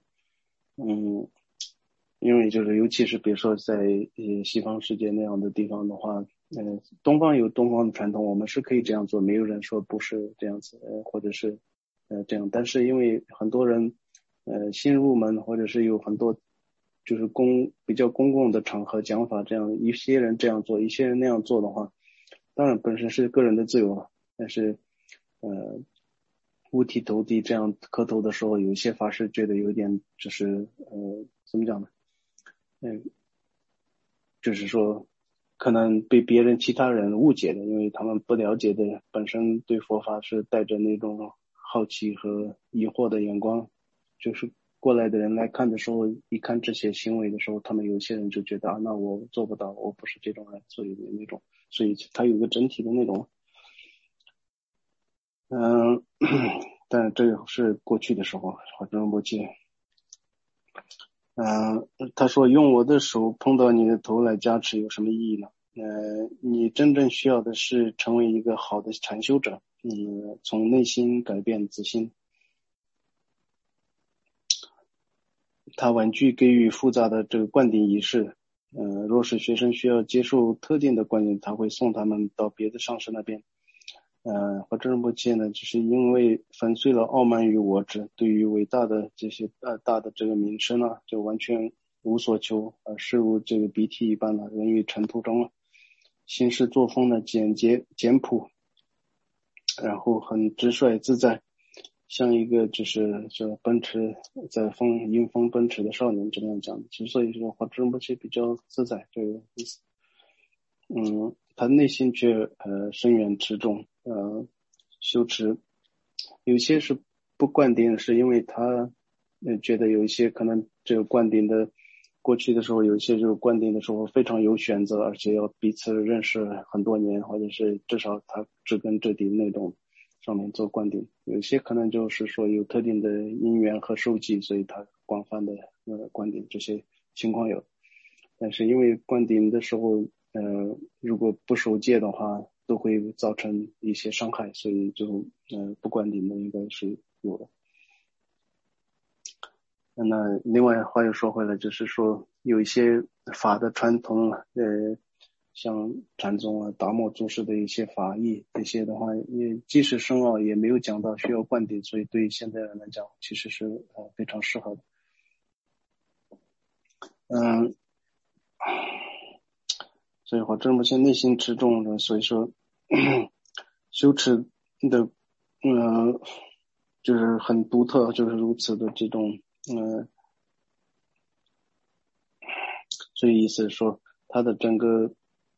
因为就是尤其是比如说在西方世界那样的地方的话，东方有东方的传统，我们是可以这样做，没有人说不是这样子，或者是这样。但是因为很多人新入门，或者是有很多就是比较公共的场合讲法，这样一些人这样做，一些人那样做的话，当然本身是个人的自由了，但是五体投地这样磕头的时候，有一些法师觉得有点就是怎么讲呢？就是说可能被其他人误解的，因为他们不了解的，本身对佛法是带着那种好奇和疑惑的眼光，就是过来的人来看的时候，一看这些行为的时候，他们有些人就觉得啊，那我做不到，我不是这种人，所以那种，所以他有一个整体的那种，但这个是过去的时候，好像我记得。他说用我的手碰到你的头来加持有什么意义呢？你真正需要的是成为一个好的禅修者，从内心改变自心。他婉拒给予复杂的这个灌顶仪式。若是学生需要接受特定的灌顶，他会送他们到别的上师那边。或者不切呢，就是因为粉碎了傲慢与我执，对于伟大的这些大的这个名声呢，就完全无所求，视如这个鼻涕一般了，人于尘土中了。行事作风呢简洁简朴，然后很直率自在，像一个就是奔驰在迎风奔驰的少年这样讲。之所以说或者不切比较自在这个意思。他内心却深远持重，修持有些是不灌顶，是因为他觉得有一些可能这个灌顶的过去的时候，有一些就是灌顶的时候非常有选择，而且要彼此认识很多年，或者是至少他知根知底那种上面做灌顶。有些可能就是说有特定的因缘和受记，所以他广泛的灌顶，这些情况有。但是因为灌顶的时候如果不守戒的话，都会造成一些伤害，所以就不灌顶的应该是有的。那另外话又说回来，就是说有一些法的传统像禅宗啊、达摩祖师的一些法义，这些的话也即使深奥也没有讲到需要灌顶，所以对于现代人来讲其实是非常适合的。所以话这么些内心持重的，所以说修持的就是很独特，就是如此的这种所以意思是说他的整个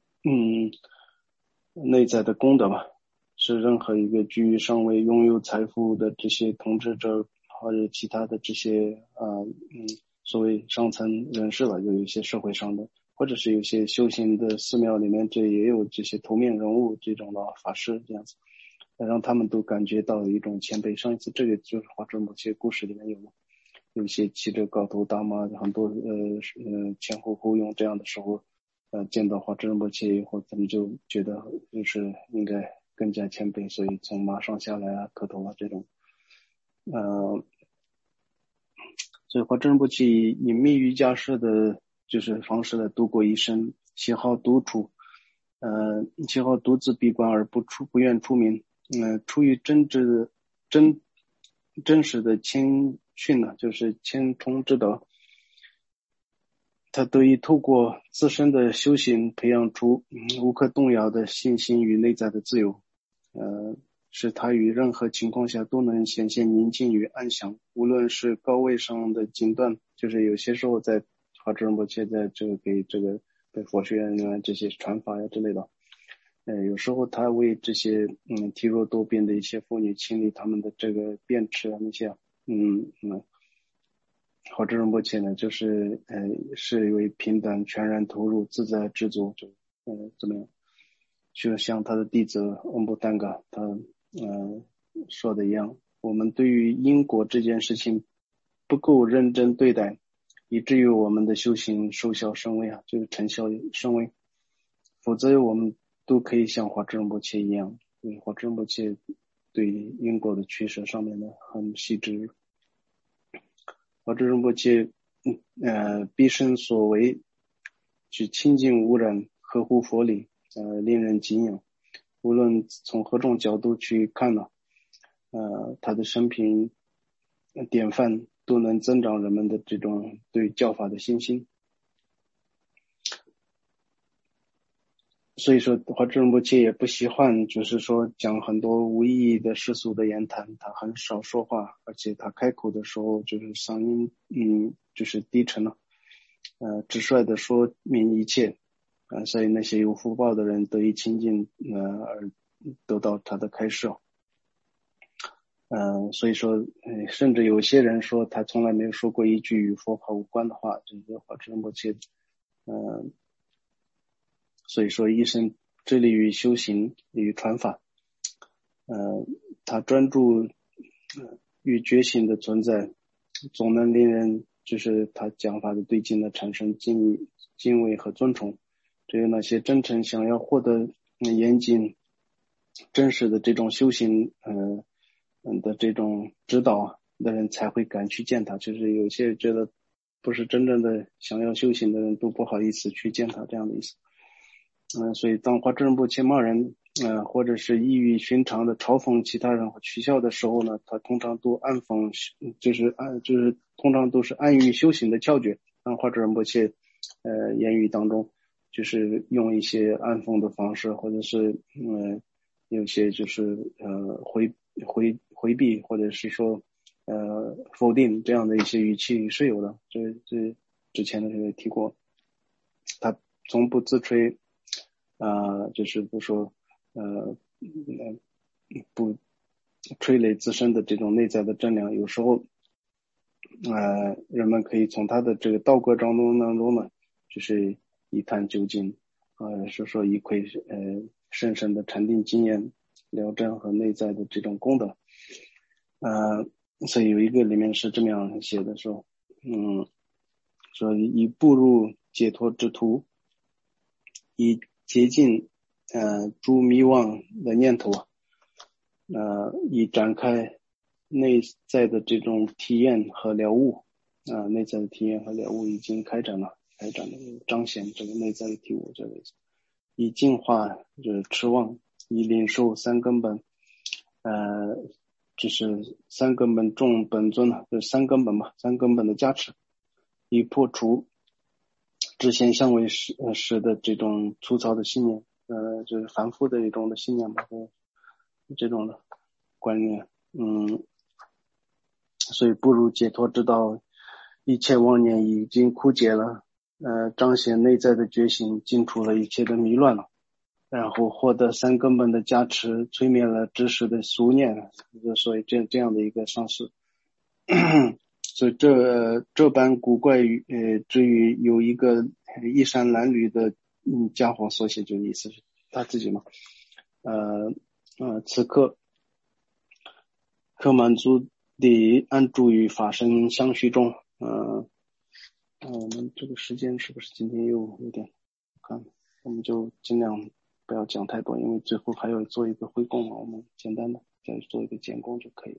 内在的功德吧，是任何一个居于上位拥有财富的这些统治者或者其他的这些所谓上层人士了，有一些社会上的，或者是有些修行的寺庙里面，这也有这些头面人物这种的法师这样子，让他们都感觉到一种谦卑。上一次这个就是华者某些故事里面有一些骑着高头大马，很多前后呼拥这样的时候，见到华者某些以后，他们就觉得就是应该更加谦卑，所以从马上下来啊，磕头啊这种，所以华真不起以密瑜伽式的就是方式来度过一生，喜好独处，喜好独自闭关而不愿出名，出于真实的谦逊呢，就是谦冲之德。他得以透过自身的修行培养出无可动摇的信心与内在的自由，使他于任何情况下都能显现宁静与安详。无论是高位上的经段，就是有些时候在华智仁波切在这个给佛学院这些传法呀之类的，有时候他为这些体弱多病的一些妇女清理他们的这个便池啊那些华智仁波切呢就是是一位平等全然投入自在知足，就怎么样，就像他的弟子翁布丹嘎他说的一样，我们对于因果这件事情不够认真对待， 以至于我们的修行收效甚微就是成效甚微。否则我们都可以像华智仁波切一样，华智仁波切对因果的取舍上面呢很细致。华智仁波切毕生所为去清净无染，合乎佛理，令人敬仰。无论从何种角度去看呢，他的生平典范都能增长人们的这种对教法的信心。所以说华智仁波切也不喜欢就是说讲很多无意义的世俗的言谈，他很少说话，而且他开口的时候就是嗓音就是低沉了，直率的说明一切，所以那些有福报的人得以亲近，而得到他的开示。所以说，甚至有些人说他从来没有说过一句与佛法无关的话，这个华智仁波切，所以说一生致力于修行与传法，他专注与觉醒的存在，总能令人就是他讲法的对境的产生敬畏和尊崇。只有那些真诚想要获得严谨真实的这种修行的这种指导的人才会敢去见他，就是有些觉得不是真正的想要修行的人都不好意思去见他，这样的意思。所以当华智仁波切骂人或者是异于寻常的嘲讽其他人或取笑的时候呢，他通常都暗讽就是通常都是暗喻修行的窍诀。当华智仁波切言语当中就是用一些暗讽的方式，或者是有些就是回避或者是说否定这样的一些语气是有的，这之前的也提过。他从不自吹就是不说不吹擂自身的这种内在的正量，有时候人们可以从他的这个道歌当中呢就是一探究竟，是说一窥深深的禅定经验疗真和内在的这种功德。所以有一个里面是这么样写的说说以步入解脱之途，以洁净诸迷惘的念头以展开内在的这种体验和了悟内在的体验和了悟已经开展了彰显这个内在的体悟，这个以净化就是持望，以领受三根本就是三根本重本尊就是三根本的加持，以破除之前相为实的这种粗糙的信念，就是反复的一种的信念吧，这种的观念，所以步入解脱之道，一切妄念已经枯竭了，彰显内在的觉醒，净除了一切的迷乱了，然后获得三根本的加持，摧灭了知识的俗念，所以这样的一个上市。所以这般古怪之语有一个衣衫褴褛的家伙所写，就意思是他自己嘛。此刻可满足地安住于法身相续中。我们这个时间是不是今天又有点看？我们就尽量不要讲太多，因为最后还要做一个回供嘛，我们简单的再做一个简供就可以。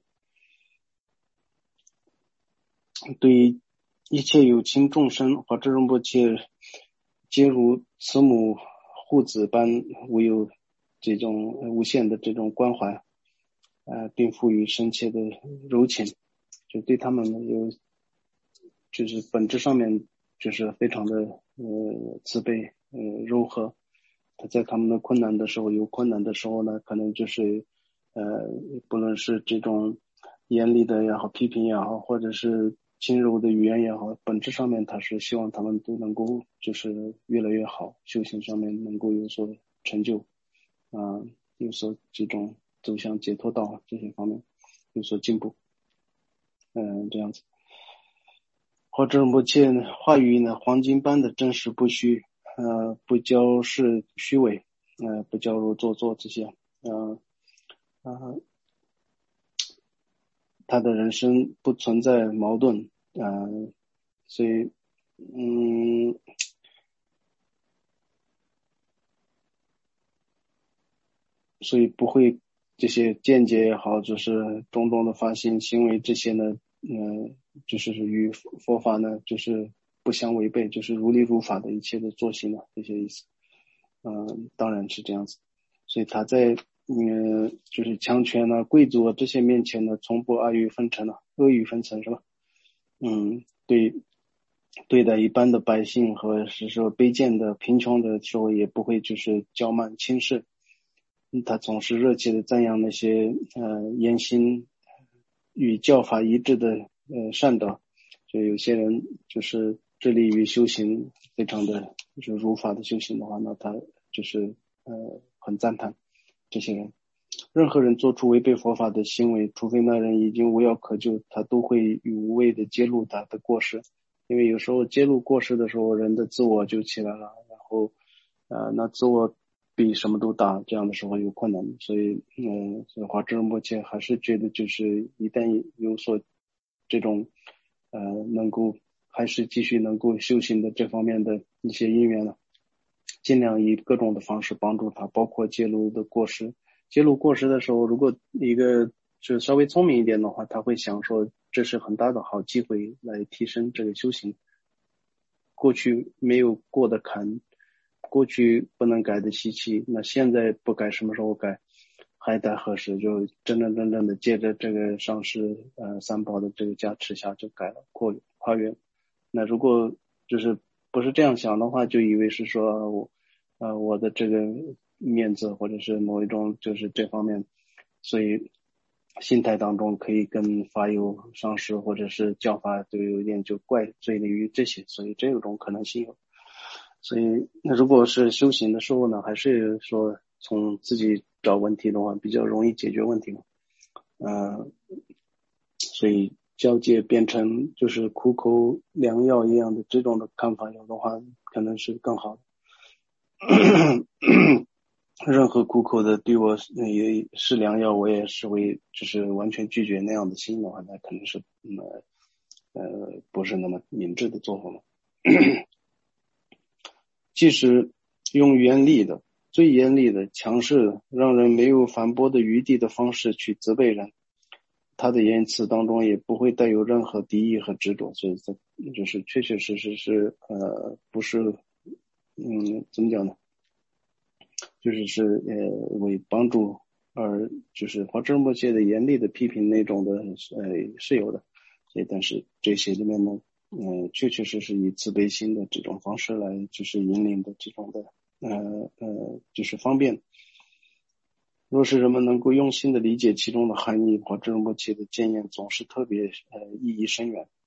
对于一切有情众生，华智仁波切皆如慈母护子般无有这种无限的这种关怀，并赋予深切的柔情，就对他们有就是本质上面就是非常的慈悲柔和。他在他们的困难的时候有困难的时候呢，可能就是不论是这种严厉的也好，批评也好，或者是轻柔的语言也好，本质上面他是希望他们都能够就是越来越好，修行上面能够有所成就有所这种走向解脱道这些方面有所进步这样子。华智仁波切话语呢黄金般的真实不虚不骄饰虚伪不骄柔做作这些他的人生不存在矛盾所以嗯，所以不会这些间接也好，就是种种的发心行为这些呢，就是与佛法呢，就是不相违背，就是如理如法的一切的作行啊，这些意思。当然是这样子。所以他在就是强权啊、贵族啊这些面前呢，从不阿谀奉承啊、阿谀奉承是吧？对待一般的百姓和是说卑贱的、贫穷的时候，也不会就是骄慢轻视。他总是热切的赞扬那些言行与教法一致的善导。就有些人就是致力于修行，非常的就是如法的修行的话，那他就是很赞叹这些人。任何人做出违背佛法的行为，除非那人已经无药可救，他都会与无谓的揭露他的过失。因为有时候揭露过失的时候，人的自我就起来了，然后那自我比什么都大，这样的时候有困难。所以华智目前还是觉得，就是一旦有所这种能够还是继续能够修行的这方面的一些因缘呢，尽量以各种的方式帮助他，包括揭露的过失。揭露过失的时候，如果一个就稍微聪明一点的话，他会想说这是很大的好机会来提升这个修行。过去没有过的坎，过去不能改的习气，那现在不改什么时候改？还待何时？就真真正正的借着这个上师三宝的这个加持下就改了，跨越。那如果就是不是这样想的话，就以为是说我的这个面子或者是某一种就是这方面，所以心态当中可以跟法友上师或者是教法就有一点就怪罪于这些，所以这种可能性有。所以那如果是修行的时候呢，还是说从自己找问题的话，比较容易解决问题嘛。呃，所以交界变成就是苦口良药一样的这种的看法有的话，可能是更好的。任何苦口的对我也是良药，我也是会就是完全拒绝那样的心的话，那肯定是不是那么明智的做法嘛。即使用严厉的、最严厉的、强势的、让人没有反驳的余地的方式去责备人，他的言辞当中也不会带有任何敌意和执着，所以这就是确确实实是不是怎么讲呢？就是为帮助而就是华智莫切的严厉的批评那种的是有的，所以但是这些里面呢，确确实实以慈悲心的这种方式来就是引领的这种的就是方便。若是人们能够用心的理解其中的含义，华智莫切的建言总是特别意义深远。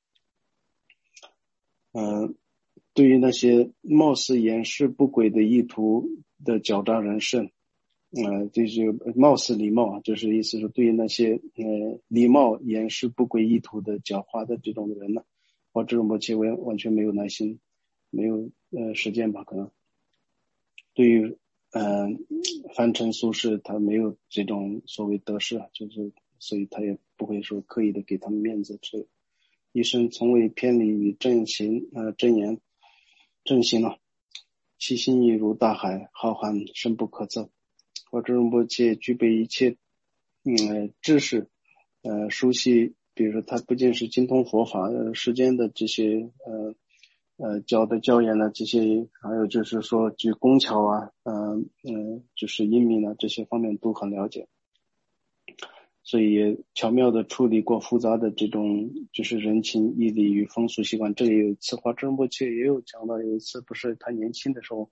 对于那些貌似掩饰不轨的意图的狡诈人士，就是貌似礼貌啊，就是意思是对于那些礼貌掩饰不轨意图的狡猾的这种的人呢，我这种默契完全没有耐心，没有时间吧，可能对于凡尘俗世，他没有这种所谓得失啊，就是所以他也不会说刻意的给他们面子之类的。一生从未偏离于正言正行啊，其心亦如大海，浩瀚深不可测。我这种不且具备一切知识，熟悉，比如说他不仅是精通佛法，世间的这些教的教研的这些，还有就是说就工巧啊，就是英明啊这些方面都很了解。所以也巧妙的处理过复杂的这种就是人情义理与风俗习惯。这里有一次华智波切也有讲到，有一次不是他年轻的时候，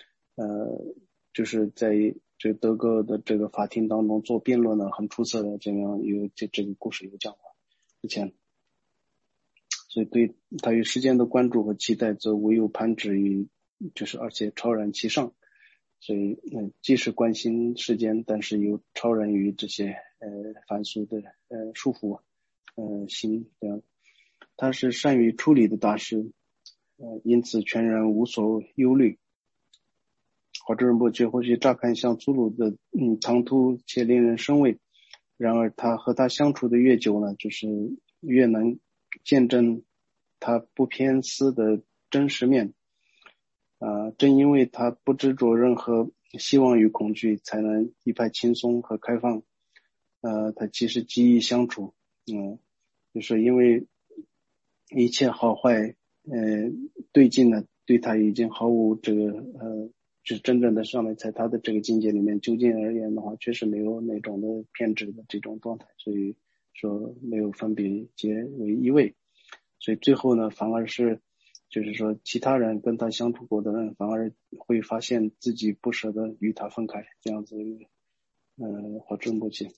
就是在这德国的这个法庭当中做辩论呢，很出色的，这样有这个故事有讲过以前。所以对他与世间的关注和期待，则唯有攀指于就是而且超然其上。所以既是关心世间，但是又超然于这些凡俗的束缚心这样。他是善于处理的大师，因此全然无所忧虑。华智仁波切或许乍看像粗鲁的唐突且令人生畏，然而他和他相处的越久呢，就是越能见证他不偏私的真实面。正因为他不执着任何希望与恐惧，才能一派轻松和开放。他其实极易相处。就是因为一切好坏，对境呢，对他已经毫无这个就真正的上面在他的这个境界里面，究竟而言的话，确实没有那种的偏执的这种状态，所以说没有分别结为一位。所以最后呢，反而是就是说其他人跟他相处过的人，反而会发现自己不舍得与他分开，这样子好真不起。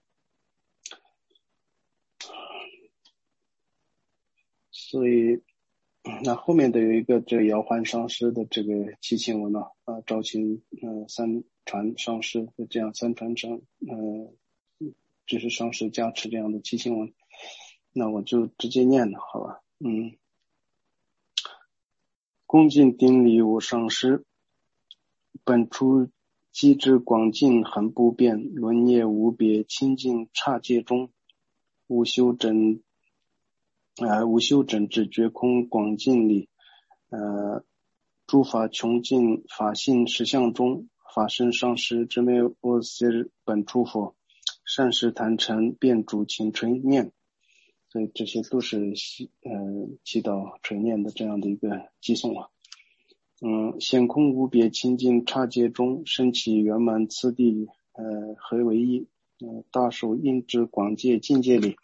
所以那后面的有一个这姚桓上师的这个祈请文赵秦三传上师就这样三传上就是上师加持这样的祈请文，那我就直接念了，好吧。恭敬顶礼无上师，本初机智广尽恒不变，轮业无别，清净刹界中，无修整至绝空广尽理，诸法穷尽法性实相中，法身上师之昧阿斯本初佛，善事坛城遍主请垂念。所以这些都是祈祷垂念的这样的一个寄颂啊。显空无别清净刹界中，升起圆满次第合为一，大手印之广界境界里，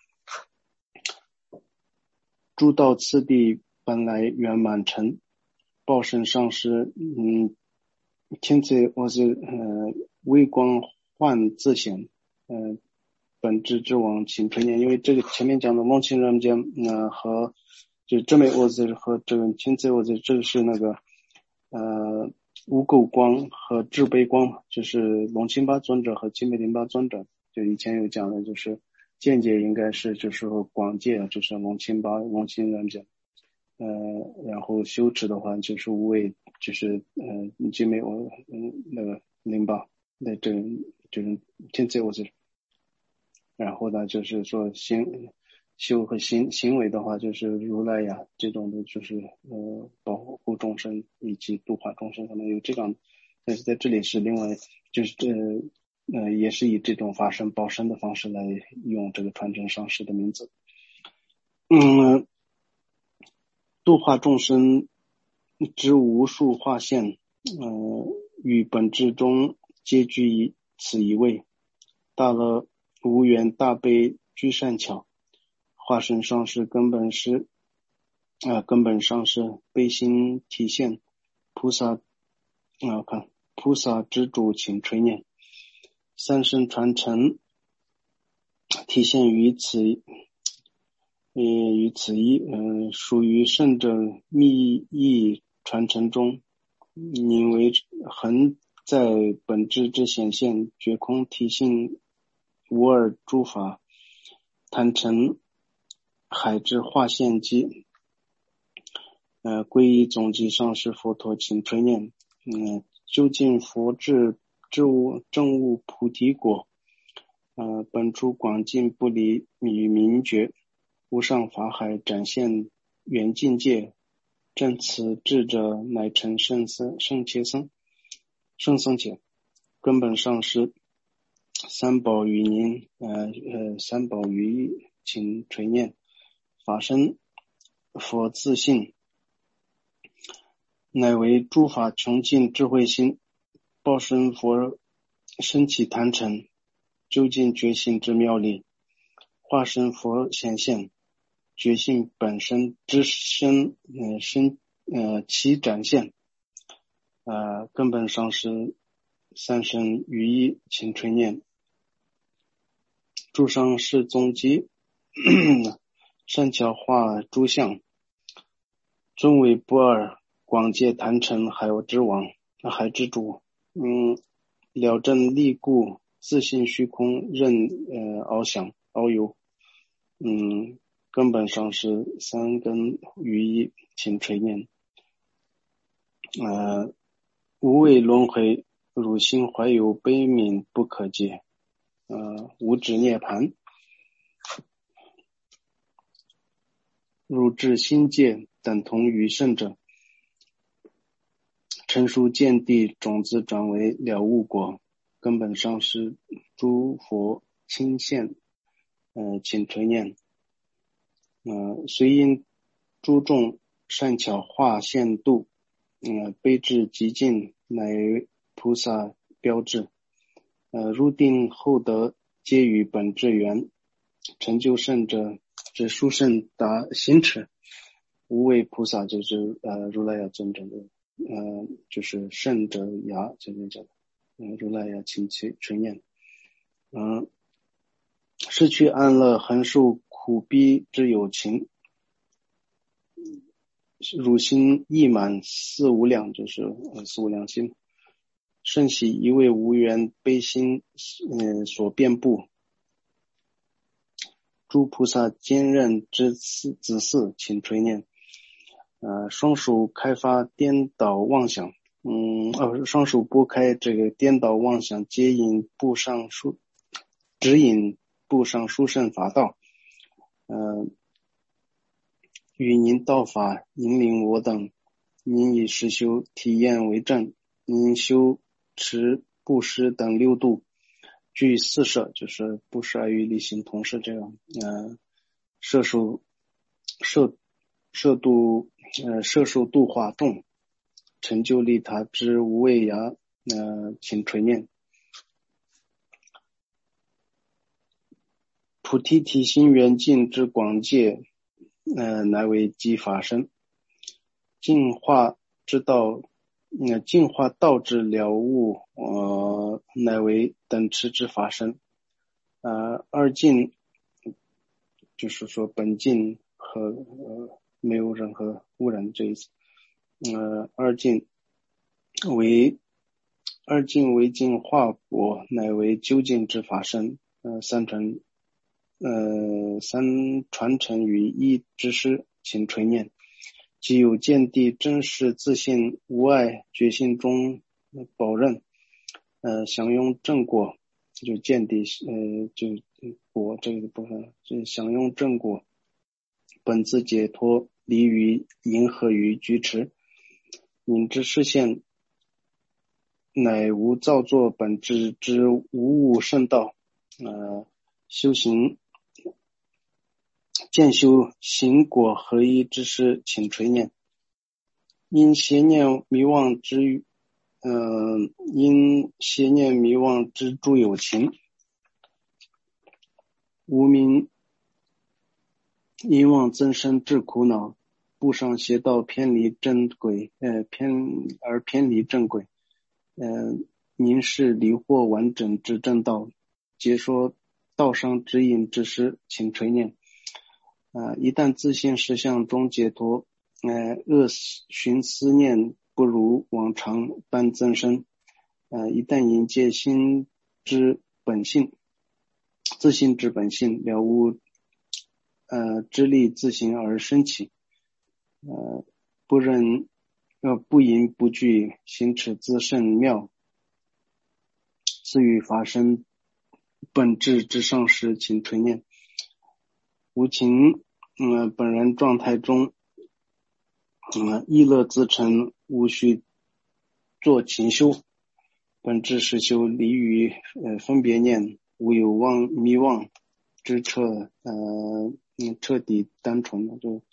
诸道次第本来圆满成，报身上师天在我是微光幻自显，本质之王请垂念。因为这个前面讲的梦境人间和就真美我子和这个天在我子，这个是那个无垢光和智悲光，就是龙钦巴尊者和金美林巴尊者，就以前有讲的，就是见解应该是就是广界，就是龙钦人间，然后修持的话就是无畏，就是金美我那个林巴，那这就是天在我子。然后呢，就是说修和行为的话，就是如来呀这种的，就是保护众生以及度化众生，可能有这种，但是在这里是另外就是也是以这种法身报身的方式来用这个传承上师的名字。度化众生之无数化现，与本质中皆居于此一位。大乐无缘大悲居善巧，化身上师根本上师悲心体现，菩萨之主请垂念，三生传承体现于此一属于圣者密意传承中，宁为恒在本质之显现，觉空体性无二诸法坛成海之化现机，皈依总集上师佛陀请垂念。究竟佛智正悟菩提果，本初广尽不离与明觉，无上法海展现圆境界，正此智者乃成圣僧解，根本上师三宝于您三宝于一请垂念。法身佛自性，乃为诸法穷尽智慧心，报身佛升起坛城，究竟觉性之妙理，化身佛显现，觉性本身之其展现，根本上师三身于一请垂念。诸上师总集善巧化诸相，尊为不二，广界坛城海之王，海之主。了证力故，自性虚空任遨游。根本上师三根于一请垂念。无畏轮回，汝心怀有悲悯不可解，无止涅盘。 汝至心界，等同于圣者。成熟见地，种子转为了悟果，根本上是诸佛亲现，请垂念。虽因诸众善巧化现度，悲智极尽，乃于菩萨标志。入定后得皆于本智缘，成就圣者之殊胜达行持。无畏菩萨就是如来要尊者的就是圣者牙这边讲的，如来要请垂念。失去安乐，恒受苦逼之有情，汝心意满四无量，就是四无量心。甚喜一味无缘悲心所遍布，诸菩萨坚韧之子嗣，请垂念。双手开发颠倒妄想，双手拨开这个颠倒妄想，指引步上殊胜法道。与您道法引领我等，您以实修体验为证，您修持布施等六度，具四摄，就是布施爱欲利行同事这样，摄受度化众，成就利他之无畏牙，请垂念。菩提体心圆净之广界，乃为即法身。净化之道，净化道之了悟，乃为等持之法身。二净就是说本净和没有任何污染这意思。二净为净化果，乃为究竟之法身。三传承于一之师，请垂念。即有见地真实自信无碍觉性中保任，享用正果，就见地就果这个部分，就享用正果，本自解脱，离于迎合于居持，引之视线，乃无造作本质之无物圣道。修行见修行果合一之师，请垂念。因邪念迷妄之诸有情，无明因妄增生致苦恼，步上邪道偏离正轨，偏离正轨。您是离惑完整之正道，解说道上指引之师，请垂念。一旦自性实相中解脱，恶寻思念不如往常般增生。一旦引介心之本性，自性之本性了悟，之力自行而升起。不淫不惧，行持自甚妙，自与法身本质之上师，请垂念。无情本然状态中，意乐自成，无需做勤修，本质是修离于分别念，无有迷妄之彻底单纯的就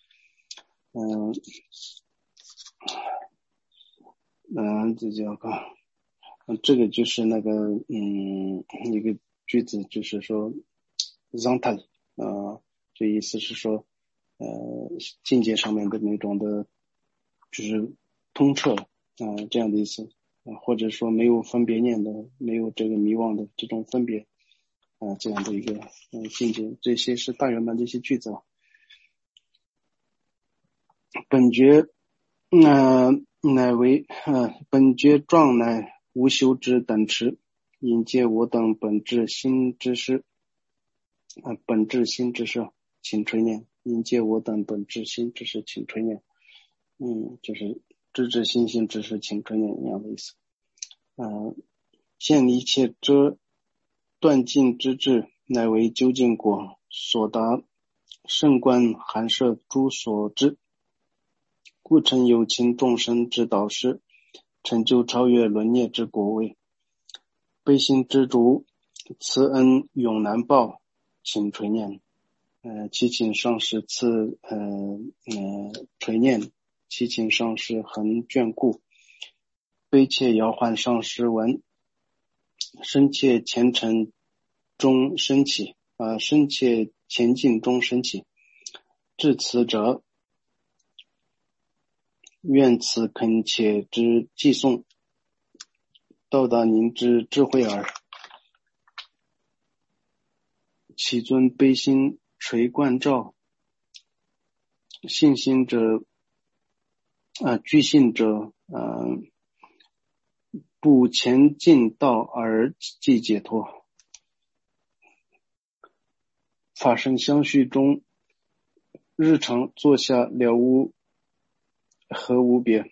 这个就是那个一个句子，就是说 Zantal 这意思是说境界上面的那种的就是通彻这样的意思，或者说没有分别念的，没有这个迷妄的这种分别这样的一个境界。这些是大圆满的一些句子。本觉乃为本觉状乃无修之等持，引介我等本质心之师，本质心之师，请垂念。引介我等本质心之师，请垂念。就是知之心性之师，请垂念一样的意思。现一切遮断尽之智，乃为究竟果所达圣观寒舍诸所知，故称有情众生之导师，成就超越轮孽之果位。悲心知足，慈恩永难报，请垂念。祈请上师赐垂念，祈请上师恒眷顾，悲切摇唤上师闻，深切虔诚中升起，深切前进中升起。至此者，愿此恳切之寄送，到达您之智慧耳。其尊悲心垂观照，信心者具信者不前进道而即解脱。法身相续中，日常坐下了无何无别，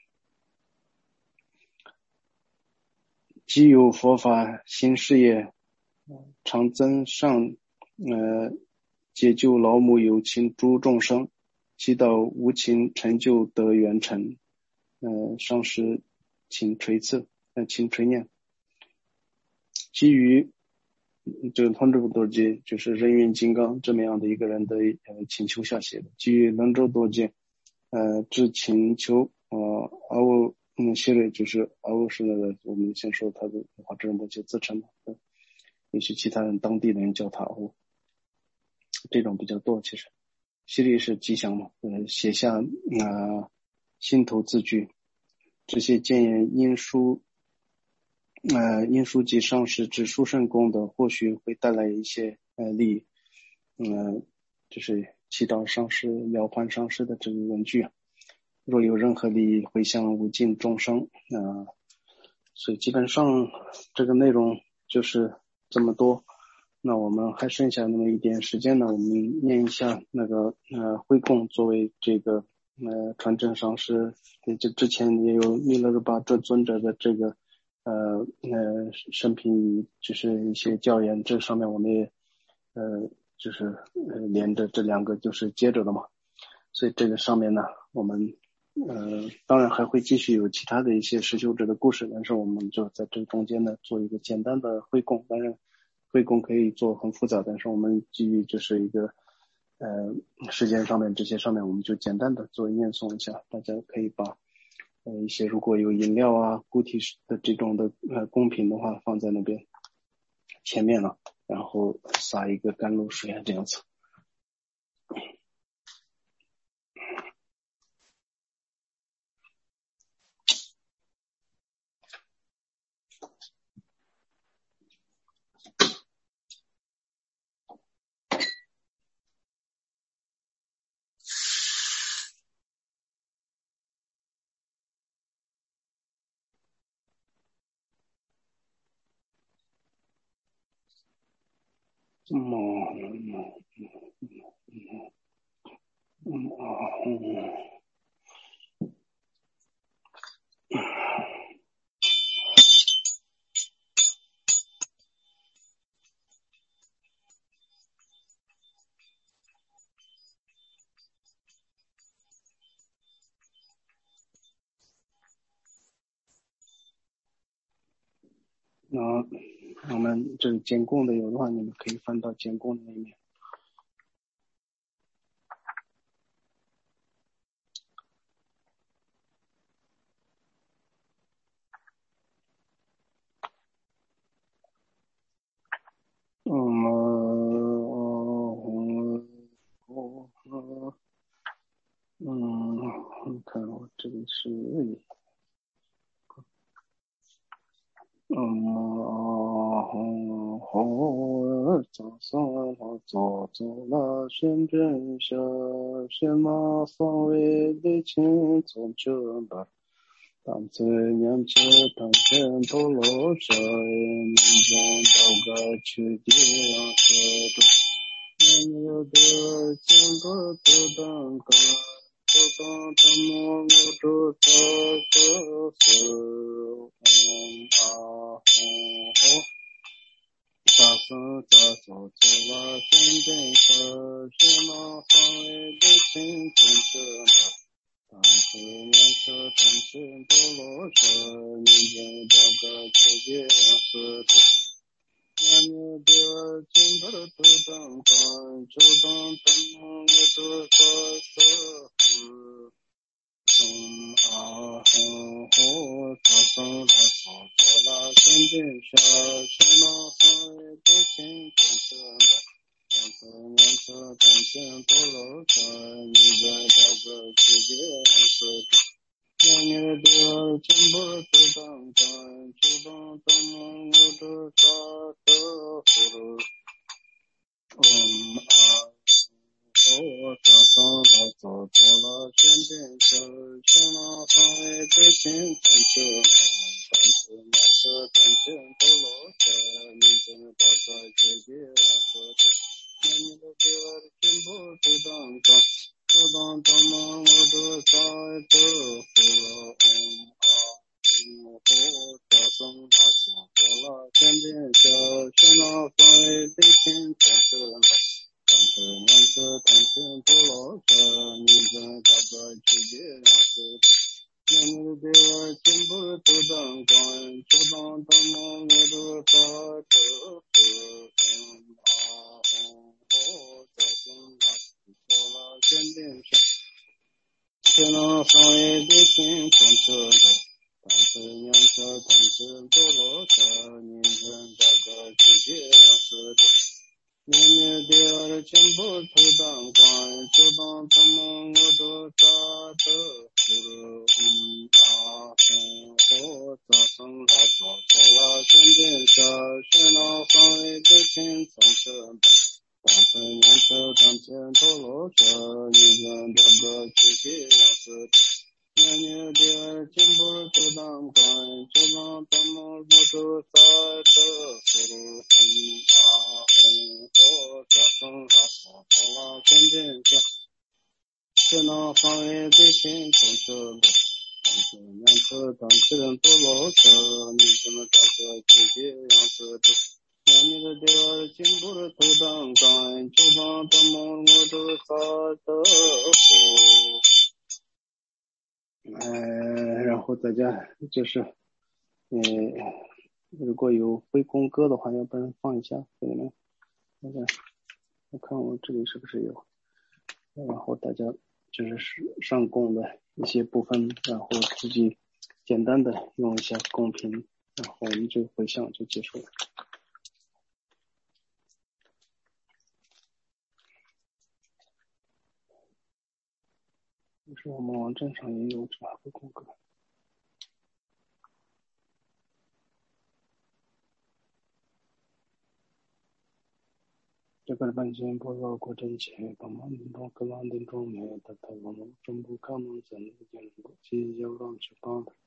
既有佛法行事业，常增上解救劳母有情诸众生，祈祷无情成就得圆成。上师请垂赐，请垂念。基于这个汤州多杰就是人云金刚这么样的一个人的请求下写的，基于兰州多杰之请求阿沃谢瑞就是阿沃是那个我们先说他的华智仁波切自称的，也许其他人当地的人叫他阿，这种比较多。其实西利是吉祥嘛，写下心头字句，这些建言因书及上师之殊胜功德，或许会带来一些利益。就是祈祷上师摇唤上师的这个文句若有任何利益回向无尽众生所以基本上这个内容就是这么多。那我们还剩下那么一点时间呢，我们念一下那个回供，作为这个传真上师，这之前也有弥勒日巴这尊者的这个生平，就是一些教言，这上面我们也就是连着这两个就是接着的嘛，所以这个上面呢，我们当然还会继续有其他的一些实修者的故事，但是我们就在这中间呢做一个简单的回供。当然回供可以做很复杂，但是我们基于就是一个时间上面这些上面，我们就简单的做念诵一下。大家可以把一些如果有饮料啊固体的这种的供品的话放在那边前面了，然后撒一个甘露水这样子。我们这个监供的有的话，你们可以翻到监供的那一面。你看我这里是早上做了宣真下宣马桑为的亲从正吧当最年轻当前多罗山民众到该去地方社中没有的见过都当干都当他们我住在这是大生大所作了身边色什么方位的青春色的当时年色当前多罗车年间大个世界色的那你的儿金不得当官就当当我的色色阿吽吽大僧大所作啦身边下什么方位的青春色的当时年色当前多罗车年间大个世界色的那你的儿金不得当官就当当我的色色阿我大僧大所作了身边下什么方位的青春色当时年色当前多罗车年间大个世界色的那你的儿金不得当官就当当我的色我大僧大所作了身边下什么方位的青春色当时年色当前多罗车年间大个世界色的那你的儿金不得当官就当当我的色大僧大所作了身边下什么方位的青春色的当时年色当前多罗车年间大个世界色的那你的儿金不得当官就当当我的大僧大所作了身边下什么方位的青春色的当时年色当前多罗车年间大个世界色的那你的儿金不得当官就当当我的大僧大所作了身边下什么方位的青春色的当时年色当前多罗车年间大个世界色的那你的儿金不得当官就当当我的然后大家就是，如果有回宫歌的话，要不然放一下给你们。我看我这里是不是有，然后大家就是上供的一些部分，然后自己简单的用一下供品，然后我们这个回向就结束了。就是我们网站上也有这回供歌。这个半仙波罗果真切，帮忙到格朗丁中美的台湾中部康农县的建筑，即要让去帮的。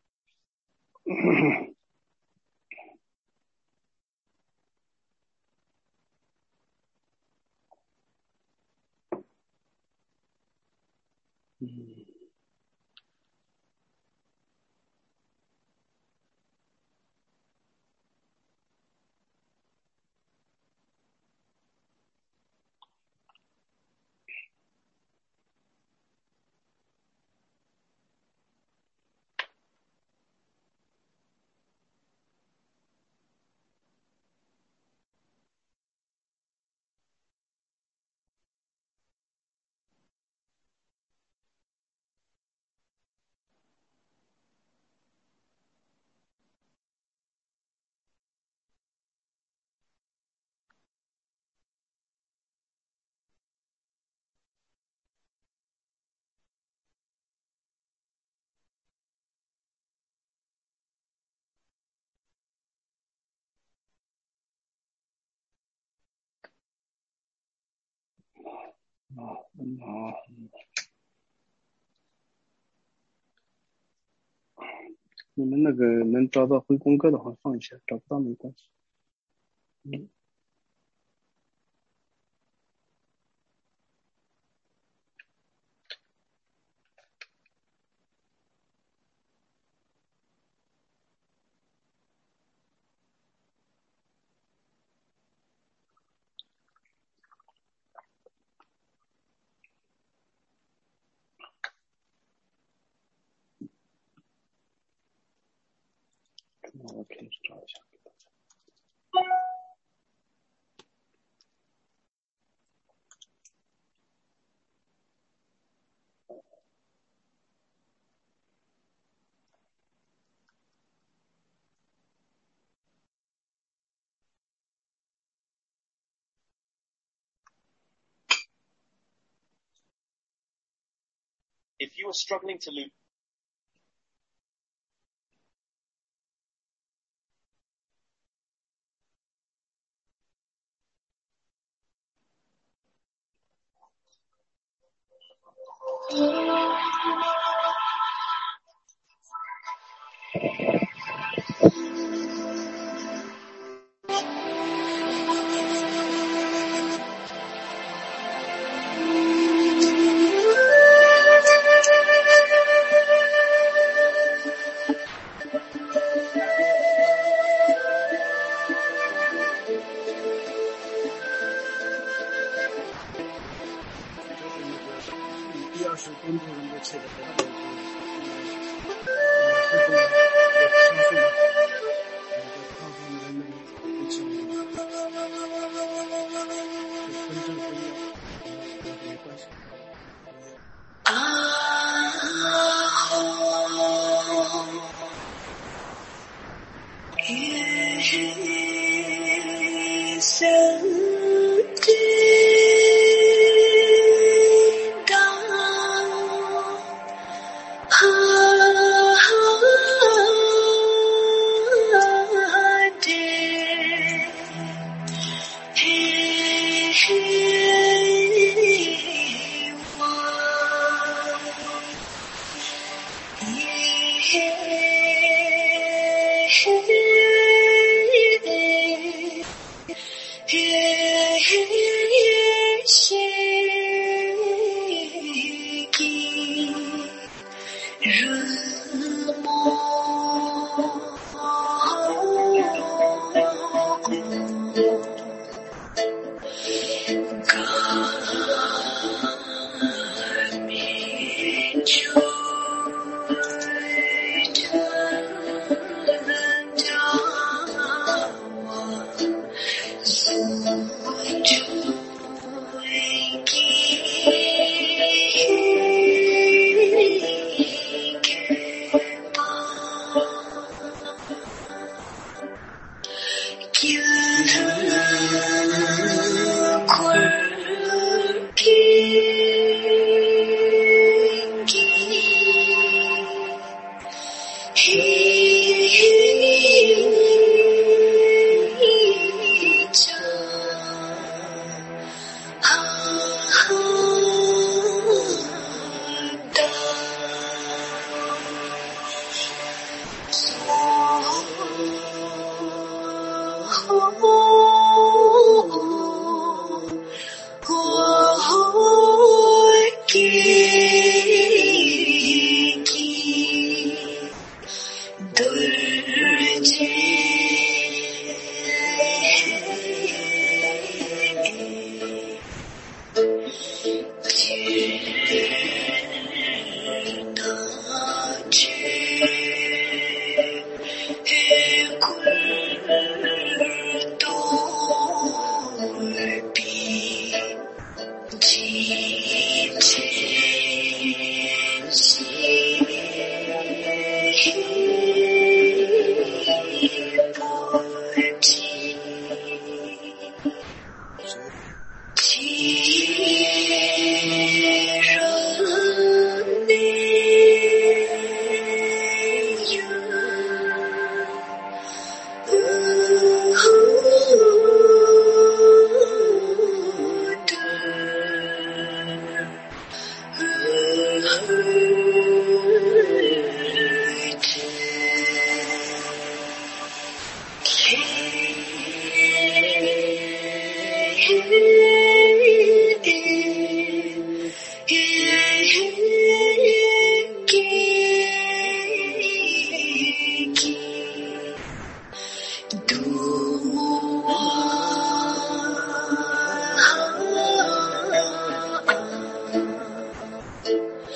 你们那个能找到回宫歌的话放一下，找不到没关系。 OK， 找一下。 If you are struggling to lose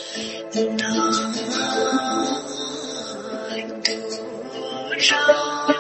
Ram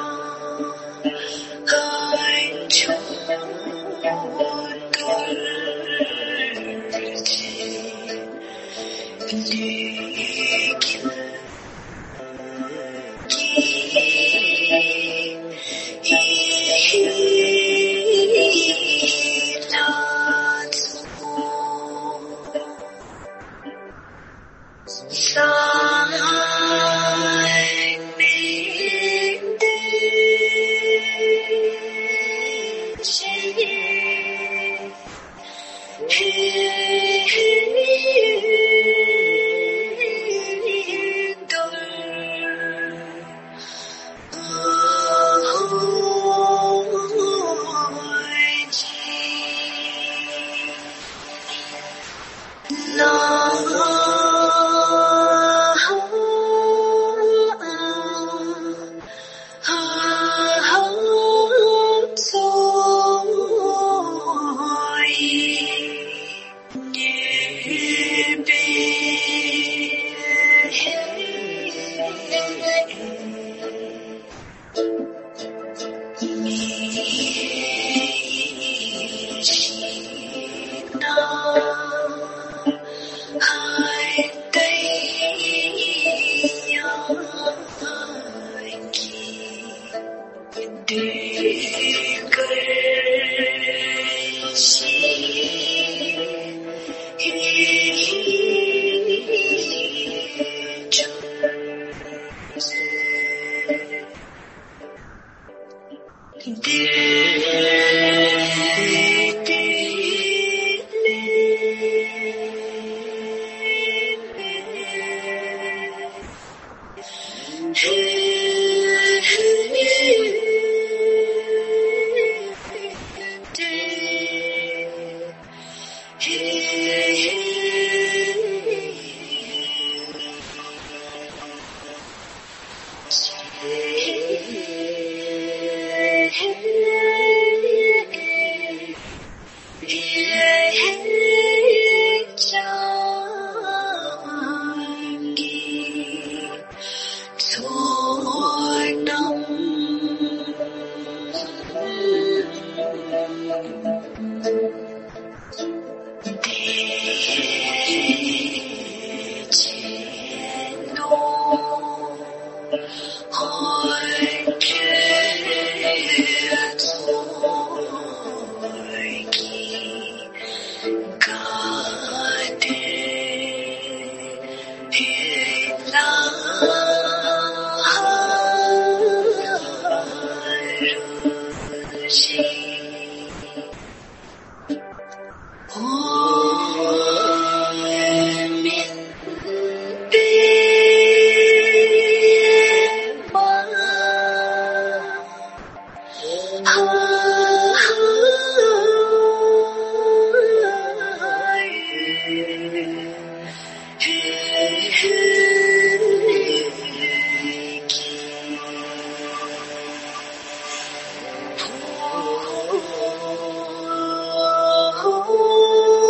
Oh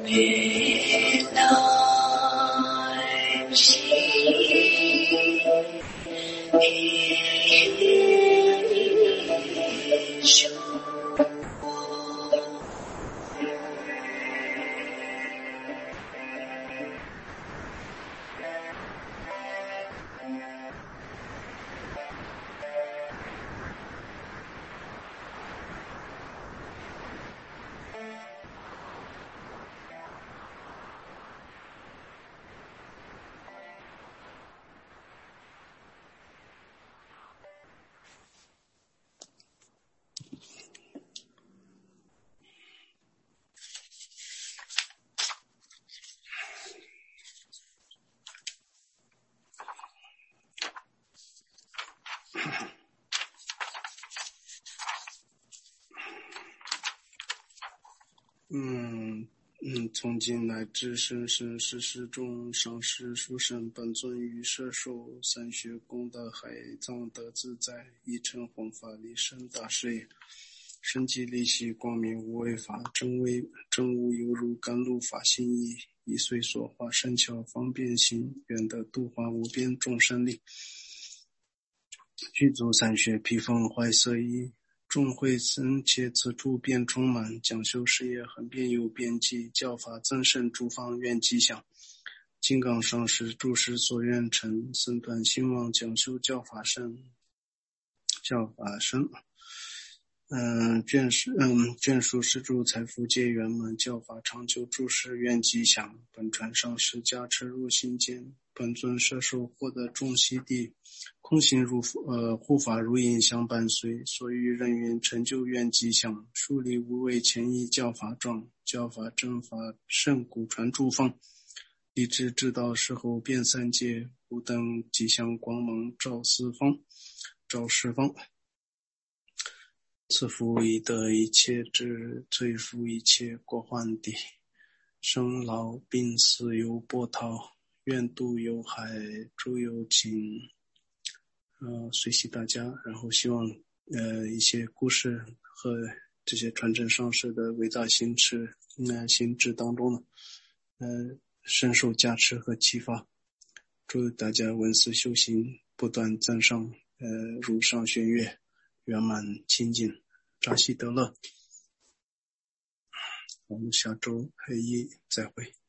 从今乃至生生世世中，上师书生本尊与摄受三学功德海藏得自在，一乘弘法利生大事业，生机利息光明无为法，真悟犹如甘露法心意，以随所化善巧方便行，愿得度化无边众生力。具足三学披风怀色衣，众会僧且此处便充满，讲修事业横遍有边际，教法增胜诸方愿吉祥。金刚上师诸师所愿成，僧团兴旺讲修教法生。眷属施主财富皆圆满，教法长久诸事愿吉祥。本传上师加持入心间，本尊摄受获得众悉地，空行护法如影相伴随，所欲人缘成就愿吉祥。树立无畏前意教法状，教法正法圣古传诸方，立志知道事后遍三界，不等吉祥光芒照四方。赐福以得一切智，摧伏一切过患地，生老病死犹波涛，愿度有海诸有情。随喜大家，然后希望一些故事和这些传承上师的伟大行持行止当中呢深受加持和启发。祝大家闻思修行不断增上如上弦月，圆满清净，扎西得乐。我们下周黑夜再会。